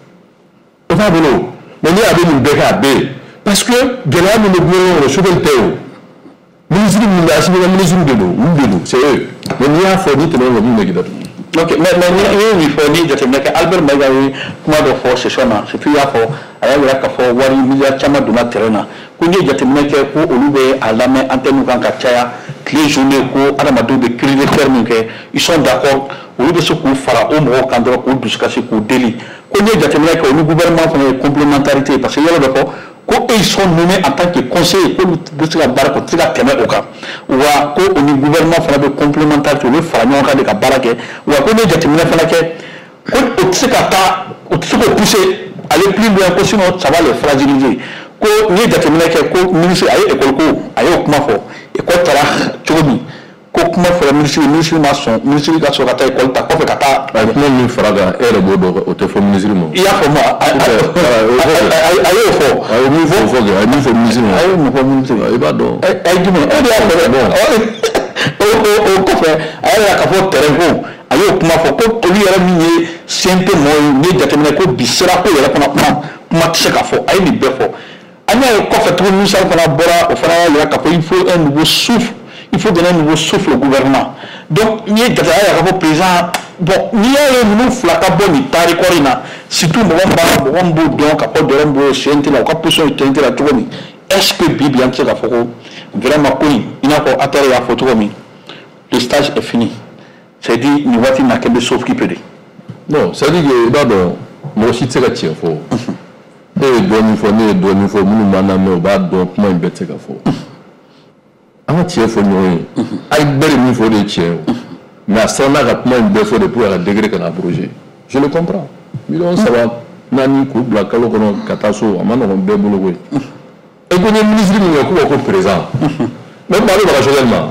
o t'a bolo mais ni a bɛ nin bɛɛ kɛ a bɛ yen parce que gɛlɛya min bɛ gouvernement kɔnɔ Choguel tɛ o ministre min bɛ Assimi ka ministre de don olu de don c'est eux mais n'i y'a fɔ n'i tɛmɛ o min bɛ k'i datugu. ok mais ni ye nin fɔ ni jateminɛ kɛ Albert Mayiga ye kuma dɔ fɔ session na c'est y'a fɔ a y'a yira k'a fɔ wari miliyari caman donna terrain na ko n'i ye jateminɛ kɛ ko olu bɛ a lamɛn antenne kan ka caya tile journée ko adamadenw bɛ cri de guerre min kɛ ils sont d'accord olu bɛ se k'u fara o mɔgɔw kan dɔrɔn k'u dusukasi k'u deli ko n'i ye jateminɛ kɛ olu gouvernement fana ye complémentarité parce que yɔrɔ dɔ fɔ ko ils sont nommés en tant que conseiller k'olu bɛ se ka baara kɛ u tɛ se ka tɛmɛ o kan wa ko o ni gouvernement fana bɛ complémentarité u bɛ fara ɲɔgɔn kan de ka baara kɛ wa ko n'i ye jateminɛ fana kɛ ko o tɛ se ka taa o tɛ se k'o pousser aller plus loin ko sinon ça va les fragiliser ko n'i ye jateminɛ kɛ ko ministre a ye école ko a y'o kuma fɔ école taara cogo min ko kuma fɔra ministre ma sɔn ministre ka sɔrɔ ka taa école ta kɔfɛ ka taa. a ye kuma min fara kan e yɛrɛ b'o dɔn o tɛ fɔ ministre ma. i y'a fɔ ma a y'o fɔ. a ye min fɔ o fɔ kɛ a ye min fɔ ministre ma. a ye mun fɔ ministre ma i b'a dɔn. a ye jumɛn e de y'a fɔ dɛ o kɔfɛ a yɛrɛ y'a ka fɔ terrain ko a y'o kuma fɔ ko olu yɛrɛ min ye CNT mɔgɔ ye n'i ye jateminɛ ko bi sera ko yɛrɛ fana kuma tɛ se ka fɔ a ye nin bɛɛ fɔ an y'a ye kɔfɛ tuguni Musa fana bɔra o fana y'a yira k'a fɔ il faut un nouveau souffle. Il faut donner un nouveau souffle au gouvernement. Donc, il y a un président. Bon, il y a un nouveau flacabon, il y a un corina. Si tout le monde donc, à part de l'homme, c'est un tel, à position de la tournée. Est-ce que Bibi a fait vraiment connu? Il n'a pas atterri à la photo. Le stage est fini. C'est-à-dire, nous voici n'a qu'un de sauf qui peut dire. Non, c'est-à-dire que, d'abord, moi aussi, c'est la tienne. et donne faut nous maname ba donc moi bête ka fo ama tie fo no ay bere mi fo de tie mais à ça na rapidement une belle fois de pour à degré qu'on a abrogé je le comprends mais on ça va nani ko bla kalo kono kataso amana on be bolo we et qu'on est ministre ni ko présent même pas le rationnellement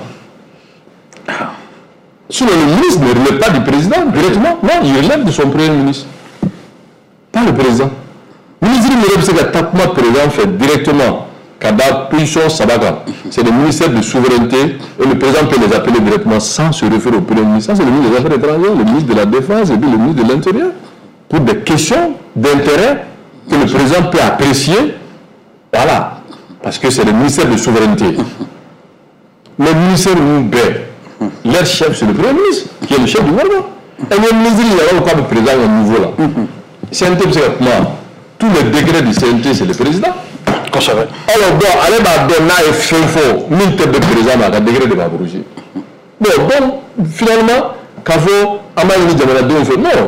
sinon le ministre ne relève pas du président directement non il relève de son premier ministre pas le président le ministre ne relève pas le président fait directement Kada position Sabaka, c'est le ministère de souveraineté et le président peut les appeler directement sans se référer au premier ministre. Ça, c'est le ministre des Affaires étrangères, le ministre de la Défense et puis le ministre de l'Intérieur. Pour des questions d'intérêt que le président peut apprécier. Voilà. Parce que c'est le ministère de souveraineté. Le ministère Moubé, leur chef, c'est le premier ministre, qui est le chef du gouvernement. Et le ministre, il y a encore le président au niveau là. CNT, tous les degrés du CNT, c'est le président. Alors bon, allez donner un faux, 1000 têtes de président à degré de Babouji. Bon, finalement, quand vous avez dit que non,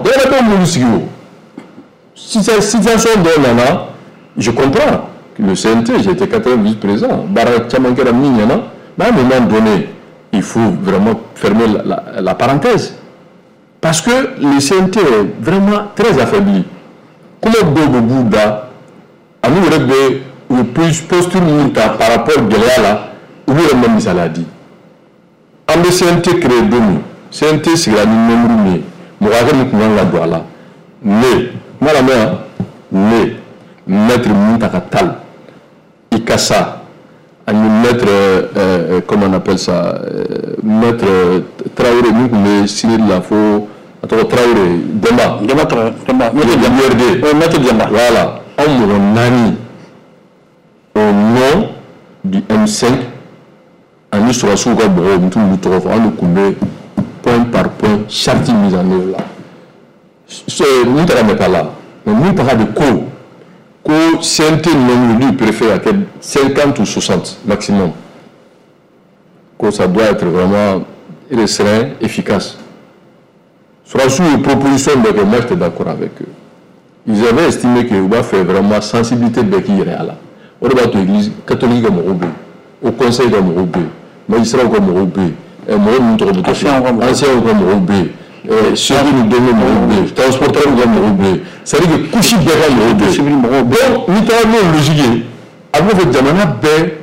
si c'est une situation dont je comprends que le CNT, j'ai été 80 vice-président, mais à un moment donné, il faut vraiment fermer la parenthèse. Parce que le CNT est vraiment très affaibli. Comment Bobo Bouddha, à nous, ou posture par rapport à là, où le même saladi. En le CNT créé domi, CNT c'est la numéro la douala. Mais, moi la mère, mais, maître Moutakatal, Ikassa, maître, comment on appelle ça, maître Traoré, nous signé de la faux, Traoré, Demba, maître Demba, voilà, on nani. Au nom du M5, en histoire sur le bureau, tout le temps, on le point par point, chaque mise en œuvre là. Nous ne sommes pas là. Mais nous parlons de co. Co, CNT, nous préfère 50 ou 60 maximum. Co, ça doit être vraiment serein, efficace. Sur les propositions, moi j'étais d'accord avec eux. Ils avaient estimé qu'on va faire vraiment sensibilité de là. Au l'église catholique comme Robé, au conseil comme Robé, magistrat comme Robé, ancien comme Robé, ceux qui nous donnent Robé, transporteur comme Robé, c'est-à-dire que coucher de Robé. Donc, nous avons logique, avant votre jamana,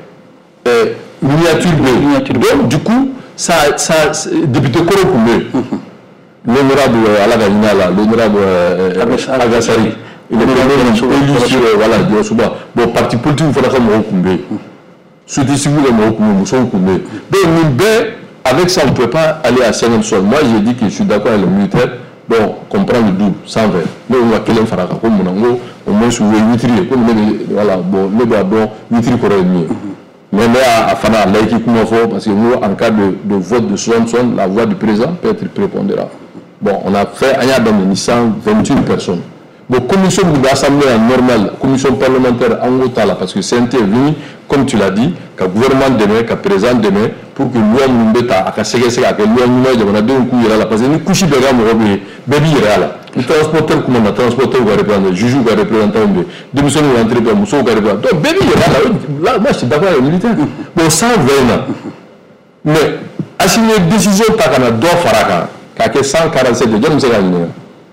miniature. Donc, du coup, ça député Korokoumé, l'honorable Alaganina, l'honorable Agassari. Il est élu sur bon parti politique il faut faire Morokoumé. Surtout si vous avez Morokoumé. Donc avec ça on ne peut pas aller à 50 sols. Moi j'ai dit que je suis d'accord avec le militaire. Bon, comprendre le double, 120. Mais on va quel faraka comme mon au moins sur 8 comme voilà bon le bon 8 correct mieux. Mais à Fana l'aïki comme faut parce que nous en cas de vote de 60 la voix du président peut être prépondérante. Bon, on a fait un dans le 121 personnes. Bon, commission de l'Assemblée normale, commission parlementaire en haut là, parce que CNT est venu, comme tu l'as dit, qu'un gouvernement demain, qu'un président demain, pour que l'on nous à qu'à séquer, que l'on nous mette, on a deux coups là, parce que nous couchons de gamme, baby là. Le transporteur, comment on transporteur va reprendre, juge va représenter, démission va rentrer dans le mousseau va reprendre. Donc, baby là, moi je suis d'accord avec le militaire. Bon, 120 ans. Mais, assigner une décision, t'as qu'à deux faraka, qu'à 147 de diamants, c'est la ligne.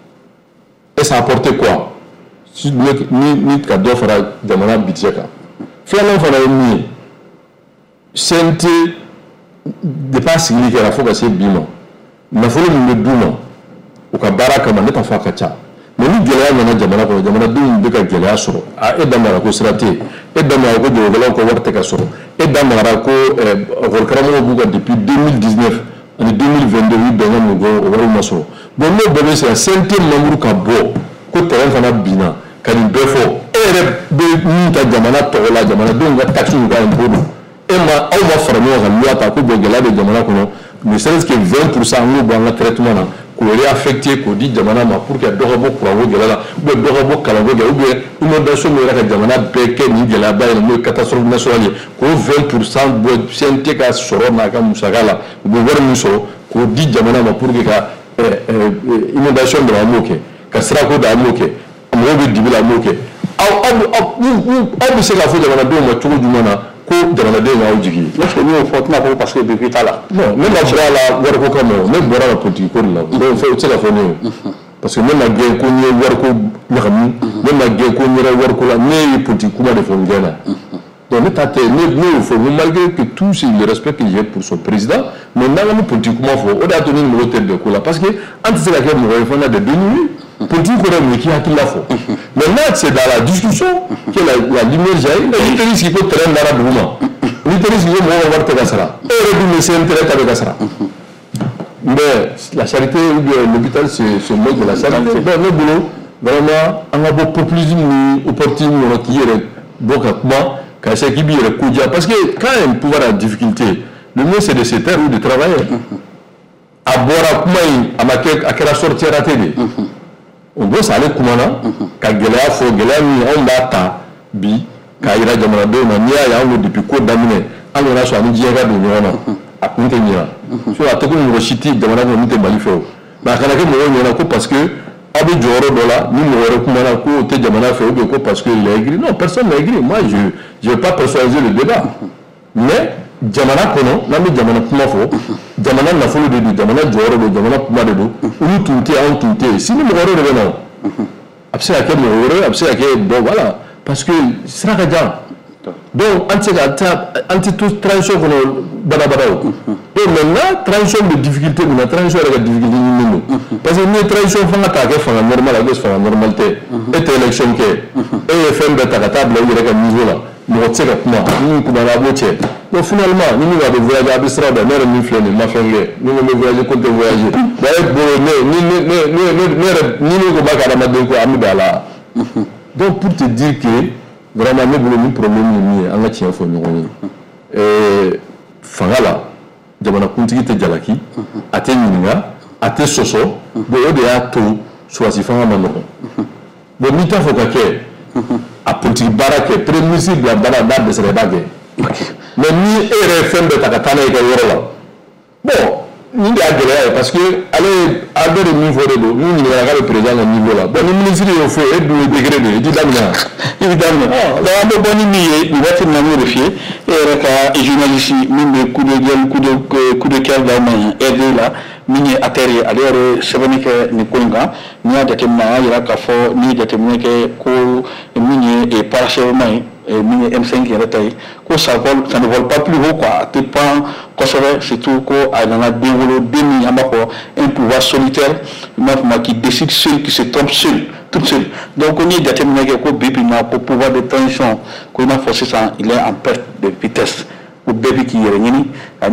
Et ça a apporté quoi? Si ni cadeau fera demanda budget ka. Finalement fera ni CNT dépasse ni que la fois que c'est bima. Na folo ni duma. O ka baraka ma ne ta fa kacha. Mais ni gele na jamana dum be ka gele asoro. A e damara ko sirate. E damara ko de gele ko warte ka soro. E damara ko volkaramo buga depuis 2019. En 2022, nous avons bon, nous avons c'est la cinquième membre qui a beau, que terrain fana bina, qui a une beffo, et nous avons jamana tola, jamana donc on va taxer nous un peu. Et ma, on va former un loi par coup de gala de jamana kono, ne serait-ce que 20% nous bon le traitement là, qu'on est affecté, qu'on dit jamana ma pour qu'il y a deux robots pour avoir gala là, ou deux robots calavo gala, ou bien une inondation mais là que jamana beke ni gala ba une catastrophe nationale, qu'on 20% bois CNT ka soro na ka musagala, ou bien voir muso, qu'on dit jamana ma pour qu'il y a inondation de la moque, que sera quoi de la moque, on va dire la moque. aw bɛ se k'a fɔ jamanadenw ma cogo jumɛn na ko jamanadenw y'aw jigi ye. est-ce que n'i y'o fɔ tɛna fɔ parce que BP t'a la. non ne ma bɔra a la wariko kama o ne bɔra la politique ko de la donc o tɛ se ka fɔ ne ye parce que ne ma gɛn ko n ye wariko ɲagami ne ma gɛn ko n yɛrɛ wariko la ne ye politique kuma de fɔ n gɛn na. Donc, malgré que tout le respect qu'il y a pour son président, mais dans la politique, comment faut on a donné le tête de cola parce que entre ces laquelle nous avons de dénuer politique qui a qui l'a fait. Maintenant, c'est dans la discussion que la lumière jaillit. Il te dit qu'il faut traîner dans la bouma. Il te dit qu'il faut avoir tes gassara. Et le but c'est intérêt avec gassara. Mais la charité, l'hôpital, c'est le mode de la charité. Donc, le boulot, vraiment, on a beaucoup plus d'opportunités qui est beaucoup moins. Parce que quand un pouvoir a difficulté, le mieux c'est de se taire ou de travailler. À boire à quelle sortir à télé. On doit s'aller comme ça, quand Géléa faut Géléa on bata bi, quand il a demandé on a eu depuis quoi d'amener, on a soit un diaga de Niana, à Puntemia. Sur la tête de Rochiti, demandant de monter Balifo. Mais quand on a parce que Abi Joro Dola, nous nous recommandons que Jamana fait au parce qu'il est aigri. Non, personne n'est aigri. Moi, je ne vais pas persuader le débat. Mais Jamana Kono, l'ami Jamana Kumafo, Jamana Nafolo de Jamana Joro, Jamana Kumadedo, nous tout est en tout est. Si nous nous revenons, absolument à quel moment, absolument à quel bon, voilà. Parce que c'est la gagne. Donc, anti-transition qu'on a banabarao. Et maintenant, transition de difficulté, mais la transition avec la difficulté, parce que les transitions font attaquer, font la normalité, font la normalité. Et l'élection qui est, et les femmes de ta table, il y a un niveau là. Nous avons tiré comment, nous comme la moitié. Donc finalement, nous avons voyagé à Bistrade, nous avons fait le mafengé, nous avons voyagé contre voyager. Donc pour te dire que vraiment, nous avons un problème, nous avons un problème. Fangala, jamana kuntigi te jalaki, ate nyinga, ate soso, bo ode ya to choisi fanga manoko. Bo mita fokake, a politique barake, premier ministre de la barada de Sénégal. Mais ni RFM de Takatana et Gayorola. Bon, ni de agréable parce que allez à deux niveaux de dos, nous n'avons le président au niveau là. Bon, le ministre il faut être de dégradé, évidemment. Dans le bon niveau, il va être vérifié. Et les journalistes, même coup de cœur dans le aider là, mini atterri, aller se venir que Nikonga, ni à déterminer, il y a qu'à faire, ni déterminer que mini et parachèvement. Mini M5 qui est taillé, ça ne vole pas plus haut quoi. Tu prends surtout qu'on a développé un pouvoir solitaire, qui décide seul, qui se trompe seul, tout seul. Donc on est déterminé que le pouvoir de transition, qu'on a forcé ça, il est en perte de vitesse. Au bébé qui est réuni,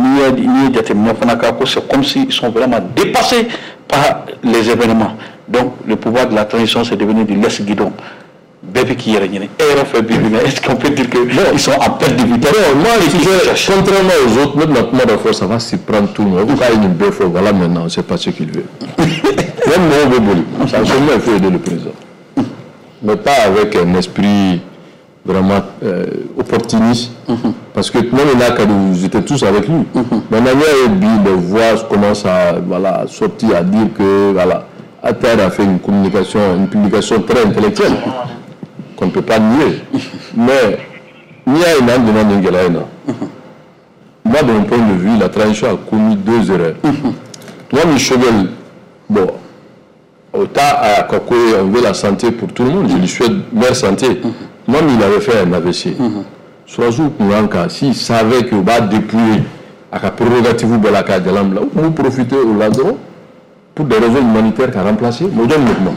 c'est comme s'ils sont vraiment dépassés par les événements. Donc le pouvoir de la transition c'est devenu du laisse-guidon. Bébé qui est réuni. Est-ce qu'on peut dire qu'ils sont en perte de vitesse? Moi, contrairement aux autres, même notre mode de force, ça va s'y prendre tout le monde. Vous avez une belle fois, voilà maintenant, on ne sait pas ce qu'il veut. Même moi, on veut ça seulement il faut aider le président. Mais pas avec un esprit vraiment opportuniste. Parce que même ils étaient tous avec lui. Maintenant, il y a des voix commencent à sortir à dire que voilà, Attar a fait une publication très intellectuelle. Qu'on ne peut pas nier. Mais, il y a une demande de moi, de mon point de vue, la transition a commis 2 erreurs. Moi, Michel, bon, autant à Kokoé, on veut la santé pour tout le monde, je lui souhaite meilleure santé. Moi, il avait fait un AVC. Soazou Kouranka, s'il savait qu'il va dépouiller à la prérogative de la carte de l'âme, vous profitez au lado pour des raisons humanitaires qui a remplacé le mouvement.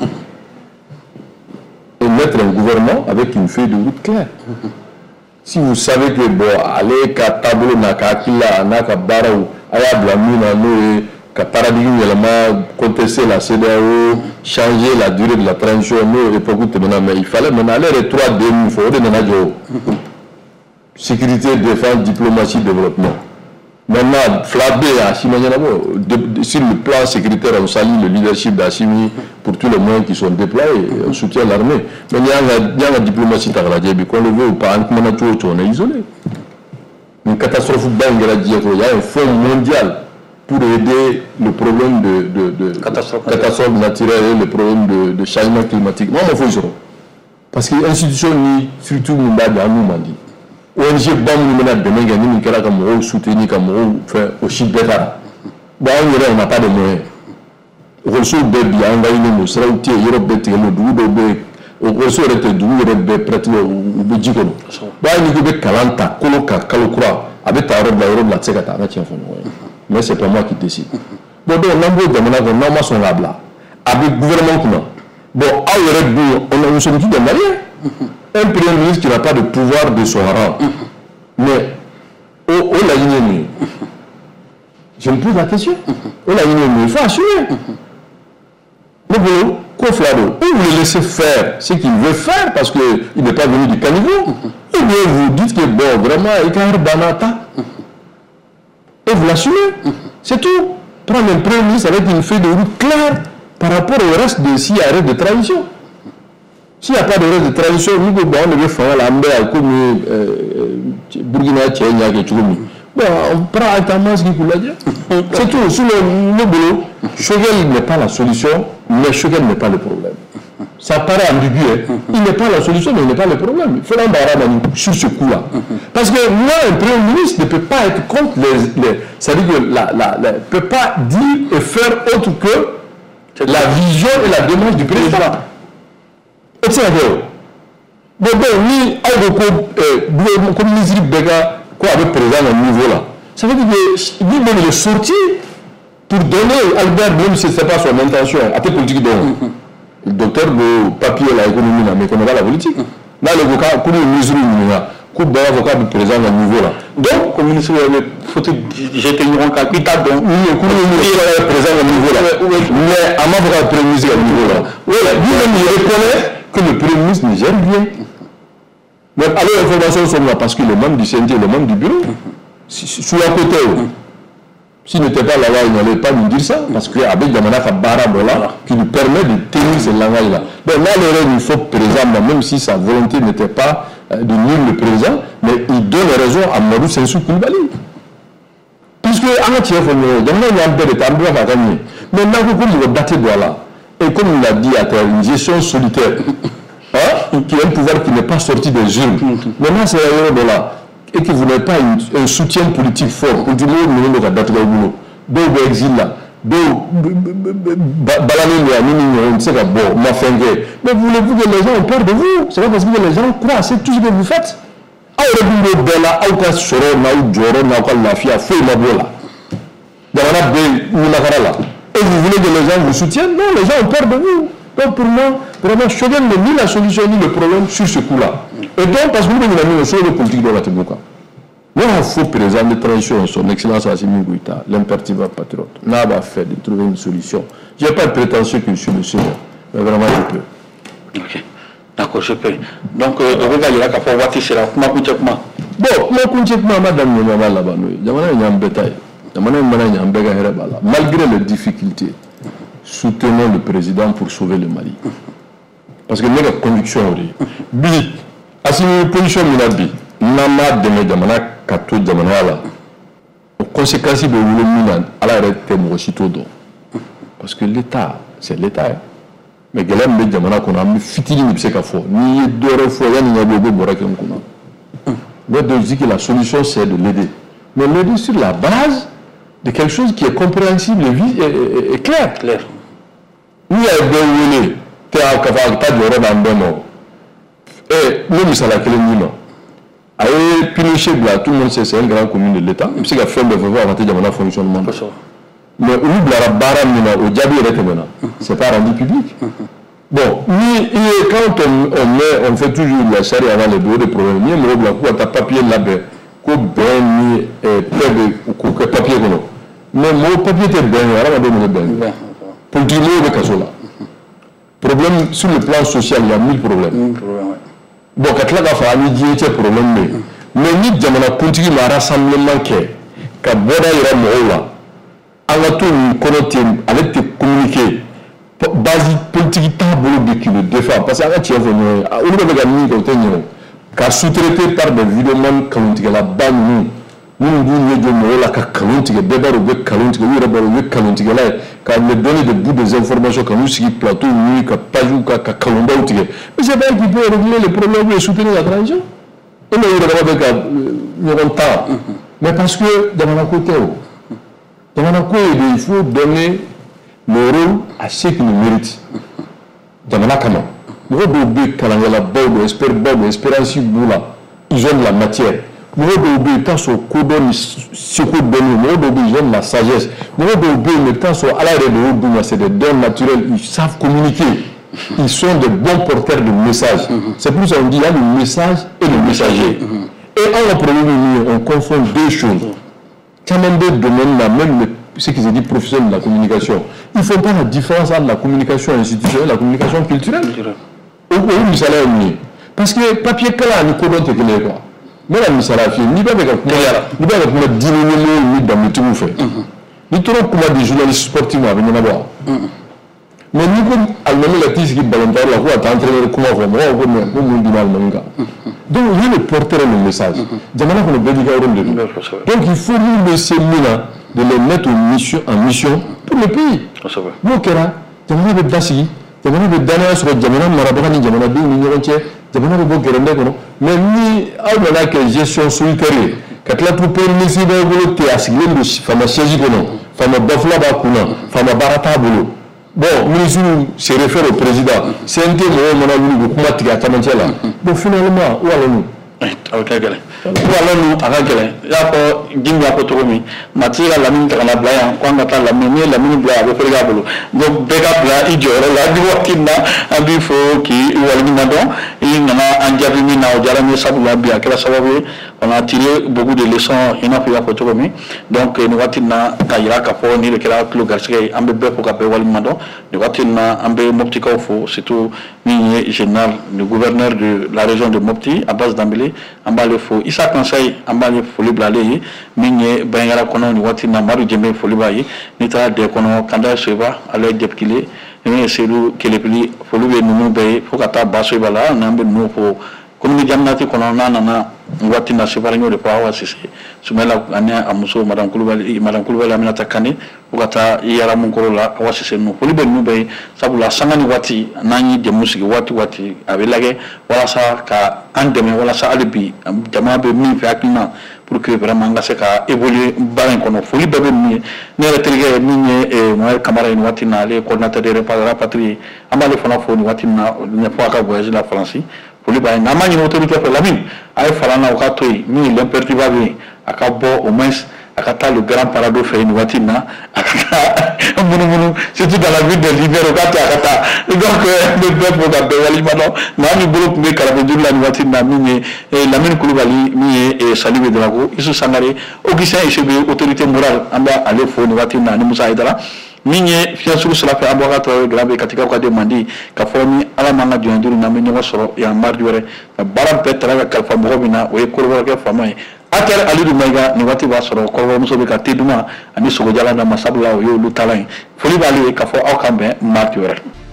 Et mettre un gouvernement avec une feuille de route claire. Si vous savez que bon, allez qu'à tableau nakakila naka barau aya blamina no que paradigme élément contester la CEDEAO, changer la durée de la transition no et pour tout maintenant mais il fallait maintenant aller les 3 il faut de nanajo. Sécurité, défense, diplomatie, développement. Maintenant, Flabé à sur le plan sécuritaire, on salue le leadership d'Assimi pour tous les moyens qui sont déployés, on soutient l'armée. Mais il y a la diplomatie tarladie, qu'on le veut ou pas, on est isolé. Une catastrophe dingue, il y a un fonds mondial pour aider le problème de catastrophe naturelle et le problème de changement climatique. Moi, il faut parce que l'institution ni surtout nous bas dans nous mandi ONG bam nous mena demain gagner ni kala comme soutenir comme faire au chiffre d'affaires bon on n'a pas de moyens reçu de bien envoyer nous sera outil Europe de télé do reçu de du pratiquement ou djiko ba ni ko be kalanta koloka kalokura avec ta Europe la tseka ta na tiens mais c'est pas moi qui décide bon donc l'ambo de mena non ma son là avec gouvernement comment bon nous sommes tous des Maliens. Un premier ministre qui n'a pas de pouvoir de son rang. Mais la ligne je me pose la question. La ligne il faut assumer. Le boulot, quoi faire? Ou vous le laissez faire ce qu'il veut faire parce qu'il n'est pas venu du caniveau. Ou bien vous dites que bon, vraiment, il y a un banata. Et vous l'assumez. C'est tout. Prendre un premier ministre avec une feuille de route claire par rapport au reste s'il y a reste de tradition. S'il n'y a pas de reste de tradition, nous devons faire la mer comme Burkina Tchèque, bon, on prend actement ce qu'il faut dire. C'est tout. Sur le boulot, Choguel n'est pas la solution, mais Choguel n'est pas le problème. Ça paraît ambigu. Il n'est pas la solution, mais il n'est pas le problème. Il faut l'embarras sur ce coup-là. Parce que moi, un premier ministre ne peut pas être contre c'est-à-dire que ne peut pas dire et faire autre que la vision et la démarche du président. Et c'est vrai. Bon, ni comme ministre Bega, quoi avec le président à ce niveau-là. Ça veut dire que lui-même il est sorti pour donner Albert, même si ce n'est pas son intention, à tes politiques donc. Le docteur de papier la économie, mais qu'on n'a pas la politique. Là, le vocat, comme le ministre avocat du président à ce niveau-là. Donc, comme ministre, il faut jeter une capital, donc, le président à ce niveau-là. Mais à ma voix, le premier ministre à ce niveau-là. Lui-même, il reconnaît que le premier ministre ne gère bien. Mais alors, les informations sont là parce que le membre du CNT, le membre du bureau, sur la côté, s'il n'était pas là-bas, il n'allait pas nous dire ça, parce qu'avec Yamana Kabara, qui lui permet de tenir ce langage-là. Donc là, il faut présent, même si sa volonté n'était pas de nuire le président, mais il donne raison à Madou Sensou Koulibaly. Puisque, en entier, il y a un peu de temps, mais maintenant, comme il va dater de là, et comme il l'a dit, il y a une gestion solitaire, qui a un pouvoir qui n'est pas sorti des urnes. Maintenant, c'est là là. Et que vous n'avez pas un soutien politique fort pour dire que nous avons battu le boulot. Donc, l'exil là. Donc, mais voulez-vous que les gens ont peur de vous? C'est pas parce que les gens croient, c'est tout ce que vous faites. Et vous voulez que les gens vous soutiennent? Non, les gens ont peur de vous. Donc pour moi, vraiment, Choguel n'est ni la solution ni le problème sur ce coup-là. Et donc, parce que nous avons une seule politique dans la Tébouka. Nous avons fait président de transition, son excellence Assimi Goïta, l'impératif patriote. Nous avons fait de trouver une solution. Je n'ai pas de prétention que je suis le seul, mais vraiment je peux. Ok, d'accord, je peux. Donc, il y a qu'à voir si là. Bon, moi, madame, il y a là-bas. Il y a un bétail. Malgré les difficultés, soutenons le président pour sauver le Mali. Parce que nous avons conviction. Bi, à cette position, nous avons demandé kato jamana la conséquences de l'Union à la parce que l'État c'est l'État mais galam be jamana qu'on a mis fitili ni se ka fo ni dore fo ya ni ngabo bo rake on mais de dire que la solution c'est de l'aider mais l'aider sur la base de quelque chose qui est compréhensible et clair ni a de te a ka fa ta de roba ndono et nous ça la clé ni non. Avec Pinochet, tout le monde sait c'est une grande commune de l'État. Il sait qu'il fait le faveur avant de fonctionnement. Mais où la barre au diable est maintenant. C'est pas rendu public. Bon, quand on fait toujours la charie avant les bureaux de problème, ni le bloc ou à papier là-bas, qu'au ben ni peu de papier qu'on mais mon papier était bien, alors on va donner bien. Pour dire le cas là. Problème sur le plan social, il y a 1000 problèmes. Bon, quand la famille dit qu'il y a un problème, mais ni jamana politique ma rassemblement que boda ira mola ala to konote avec te communiquer base politique tableau de qui le défend parce que tu es venu on va gagner quand tu es car sous-traité par des vidéos comme tu la banne minnu b'u ɲɛ jɔ mɔgɔw la ka kalon tigɛ bɛɛ b'a dɔn u bɛ kalon tigɛ u yɛrɛ b'a dɔn u ye kalontigɛla ye ka me donner des bouts des informations ka n'u sigi plateau ɲini ka pages ka kalonbaw tigɛ mais c'est pas qui peut régler les problèmes et soutenir la transition e ma yɛrɛ dama bɛ ka ɲɔgɔn ta mais parce que jamana ko tɛ o jamana ko ye de il faut donner le rôle à ceux qui le méritent jamana kama mɔgɔ dɔw bɛ kalankɛlabaw don expertbaw don expérience b'u la ils ont de la matière mɔgɔ dɔw bɛ yen i bɛ taa sɔrɔ kodɔn ni seko dɔnni mɔgɔ dɔw bɛ yen ils ont de la sagesse mɔgɔ dɔw bɛ yen i bɛ taa sɔrɔ ala yɛrɛ de y'o d'u ma c'est des dons naturels ils savent communiquer ils sont de bons porteurs de messages c'est pour ça qu'on dit il y a le message et le messager et en le problème on confond deux choses caman bɛ domaine là même ce qui se dit professionnel de la communication il faut pas la différence entre la communication institutionnelle et la communication culturelle o misaliya ye mun ye parce que papier kalan ni kodɔn tɛ kelen ye quoi n bɛna misaliya f'i ye n'i b'a fɛ ka kuma diinɛ ɲɛmɔgɔw ni danbetigiw fɛ n'i tora kuma di journaliste sportif ma a bɛ ɲɛnabɔ wa mais n'i ko alimami la t'i sigi ballon-tayɔrɔ la ko ka taa entraîneur kuma fɔ mɔgɔw ko mais ko mun dira alimami kan donc il y a le porteur et le message jamana kɔnɔ bɛɛ b'i ka yɔrɔ de don donc il faut nous laisser min na de les mettre en mission pour le pays n'o kɛra jamana bɛ basigi jamana bɛ danaya sɔrɔ jamana marabaga ni jamanadenw ni ɲɔgɔn cɛ jamana bɛ bɔ gɛrɛndɛ kɔnɔ mais ni aw nana kɛ gestion solitaire ye ka tila to premier ministre b'aw bolo ten a sigilen don faama siège kɔnɔ faama bafula b'a kunna faama baara t'a bolo bon ministre se réfère au président CNT mɔgɔw mana wuli u bɛ kuma tigɛ a camancɛ la bon finalement o ala nu a ka gɛlɛn ala nu a ka gɛlɛn i y'a fɔ Jim y'a fɔ cogo min maa ti se ka lamini ta ka na bila yan ko an ka taa lamini n'i ye lamini bila a bɛ fɛrɛ k'a bolo donc bɛɛ ka bila i jɔyɔrɔ la ni waati in na an b'i fo k'i waleɲuman dɔn i nana an jaabi min na o diyara n ye sabula bi a kɛra sababu ye on a tiré beaucoup de leçons i n'a fɔ i y'a fɔ cogo min donc nin waati in na ka yira k'a fɔ nin de kɛra tulo garisɛgɛ ye an bɛ bɛɛ fo ka bɛɛ waleɲuman dɔn nin waati in na an bɛ Moptikaw fo surtout min ye général le gouverneur de la région de Mopti Abbas Dambélé an b'ale fo Isa Kansayi an b'ale foli bila ale ye min ye Bandiagara kɔnɔ nin waati in na Madu Jɛnbɛ foli b'a ye n'i taara Dɛɛ kɔnɔ Kanda Soyiba ale Jɛpikile min ye Seydou Kelepili foli bɛ ninnu bɛɛ ye fo ka taa Ba Soyiba la n'an bɛ ninnu fo commune Jaminati kɔnɔ n'a nana waati na Sefara n y'o de fɔ Awa Sise Sumala ani a muso madame Kulubali Aminata Kane fo ka taa Yaramunkɔrɔ la Awa Sise ninnu foli bɛ ninnu bɛɛ ye sabula sanga ni waati n'an ye jɛmu sigi waati a bɛ lajɛ walasa ka an dɛmɛ walasa hali bi jamana bɛ min fɛ hakilina pour que vraiment an ka se ka évoluer baara in kɔnɔ foli bɛɛ bɛ ninnu ye ne yɛrɛ terikɛ min ye Mohamed Kamara ye nin waati na ale ye coordinateur de Rapatrie ye an b'ale fana fo nin waati na ɲɛfɔ a ka voyage la Faransi foli b'a ye n'an ma ɲini autorité fɛ Lamine a ye fara na o ka to yen min ye l'imperturbable ye a ka bɔ au moins a ka taa le grand parado fɛ nin waati in na a ka taa munumunu surtout dans la ville de Libère o ka to a ka taa donc n bɛ bɛɛ fo ka bɛɛ waleɲuman dɔn maa min bolo tun bɛ Kalafojuru la nin waati in na min ye Lamine Kulubali min ye Salibe Darago Isu Sangare Augustin Esebe autorité morale an bɛ ale fo nin waati in na ani Musa Hayidara min ye fiɲɛ sugu sira fɛ Abuakar Traoré Garabe Katikaw ka de Mandi ka fɔ ni ala m'an ka jɔnya duuru n'an bɛ ɲɔgɔn sɔrɔ yan mardi wɛrɛ ka baara bɛɛ tara ka kalifa mɔgɔ min na o ye kɔrɔbɔrɔkɛ faama ye Akɛri Alidu Mayiga nin waati b'a sɔrɔ kɔrɔbɔrɔmuso bɛ ka te duman ani sogo jalan d'a ma sabula o y'olu taalan ye foli b'ale ye ka fɔ aw ka bɛn mardi wɛrɛ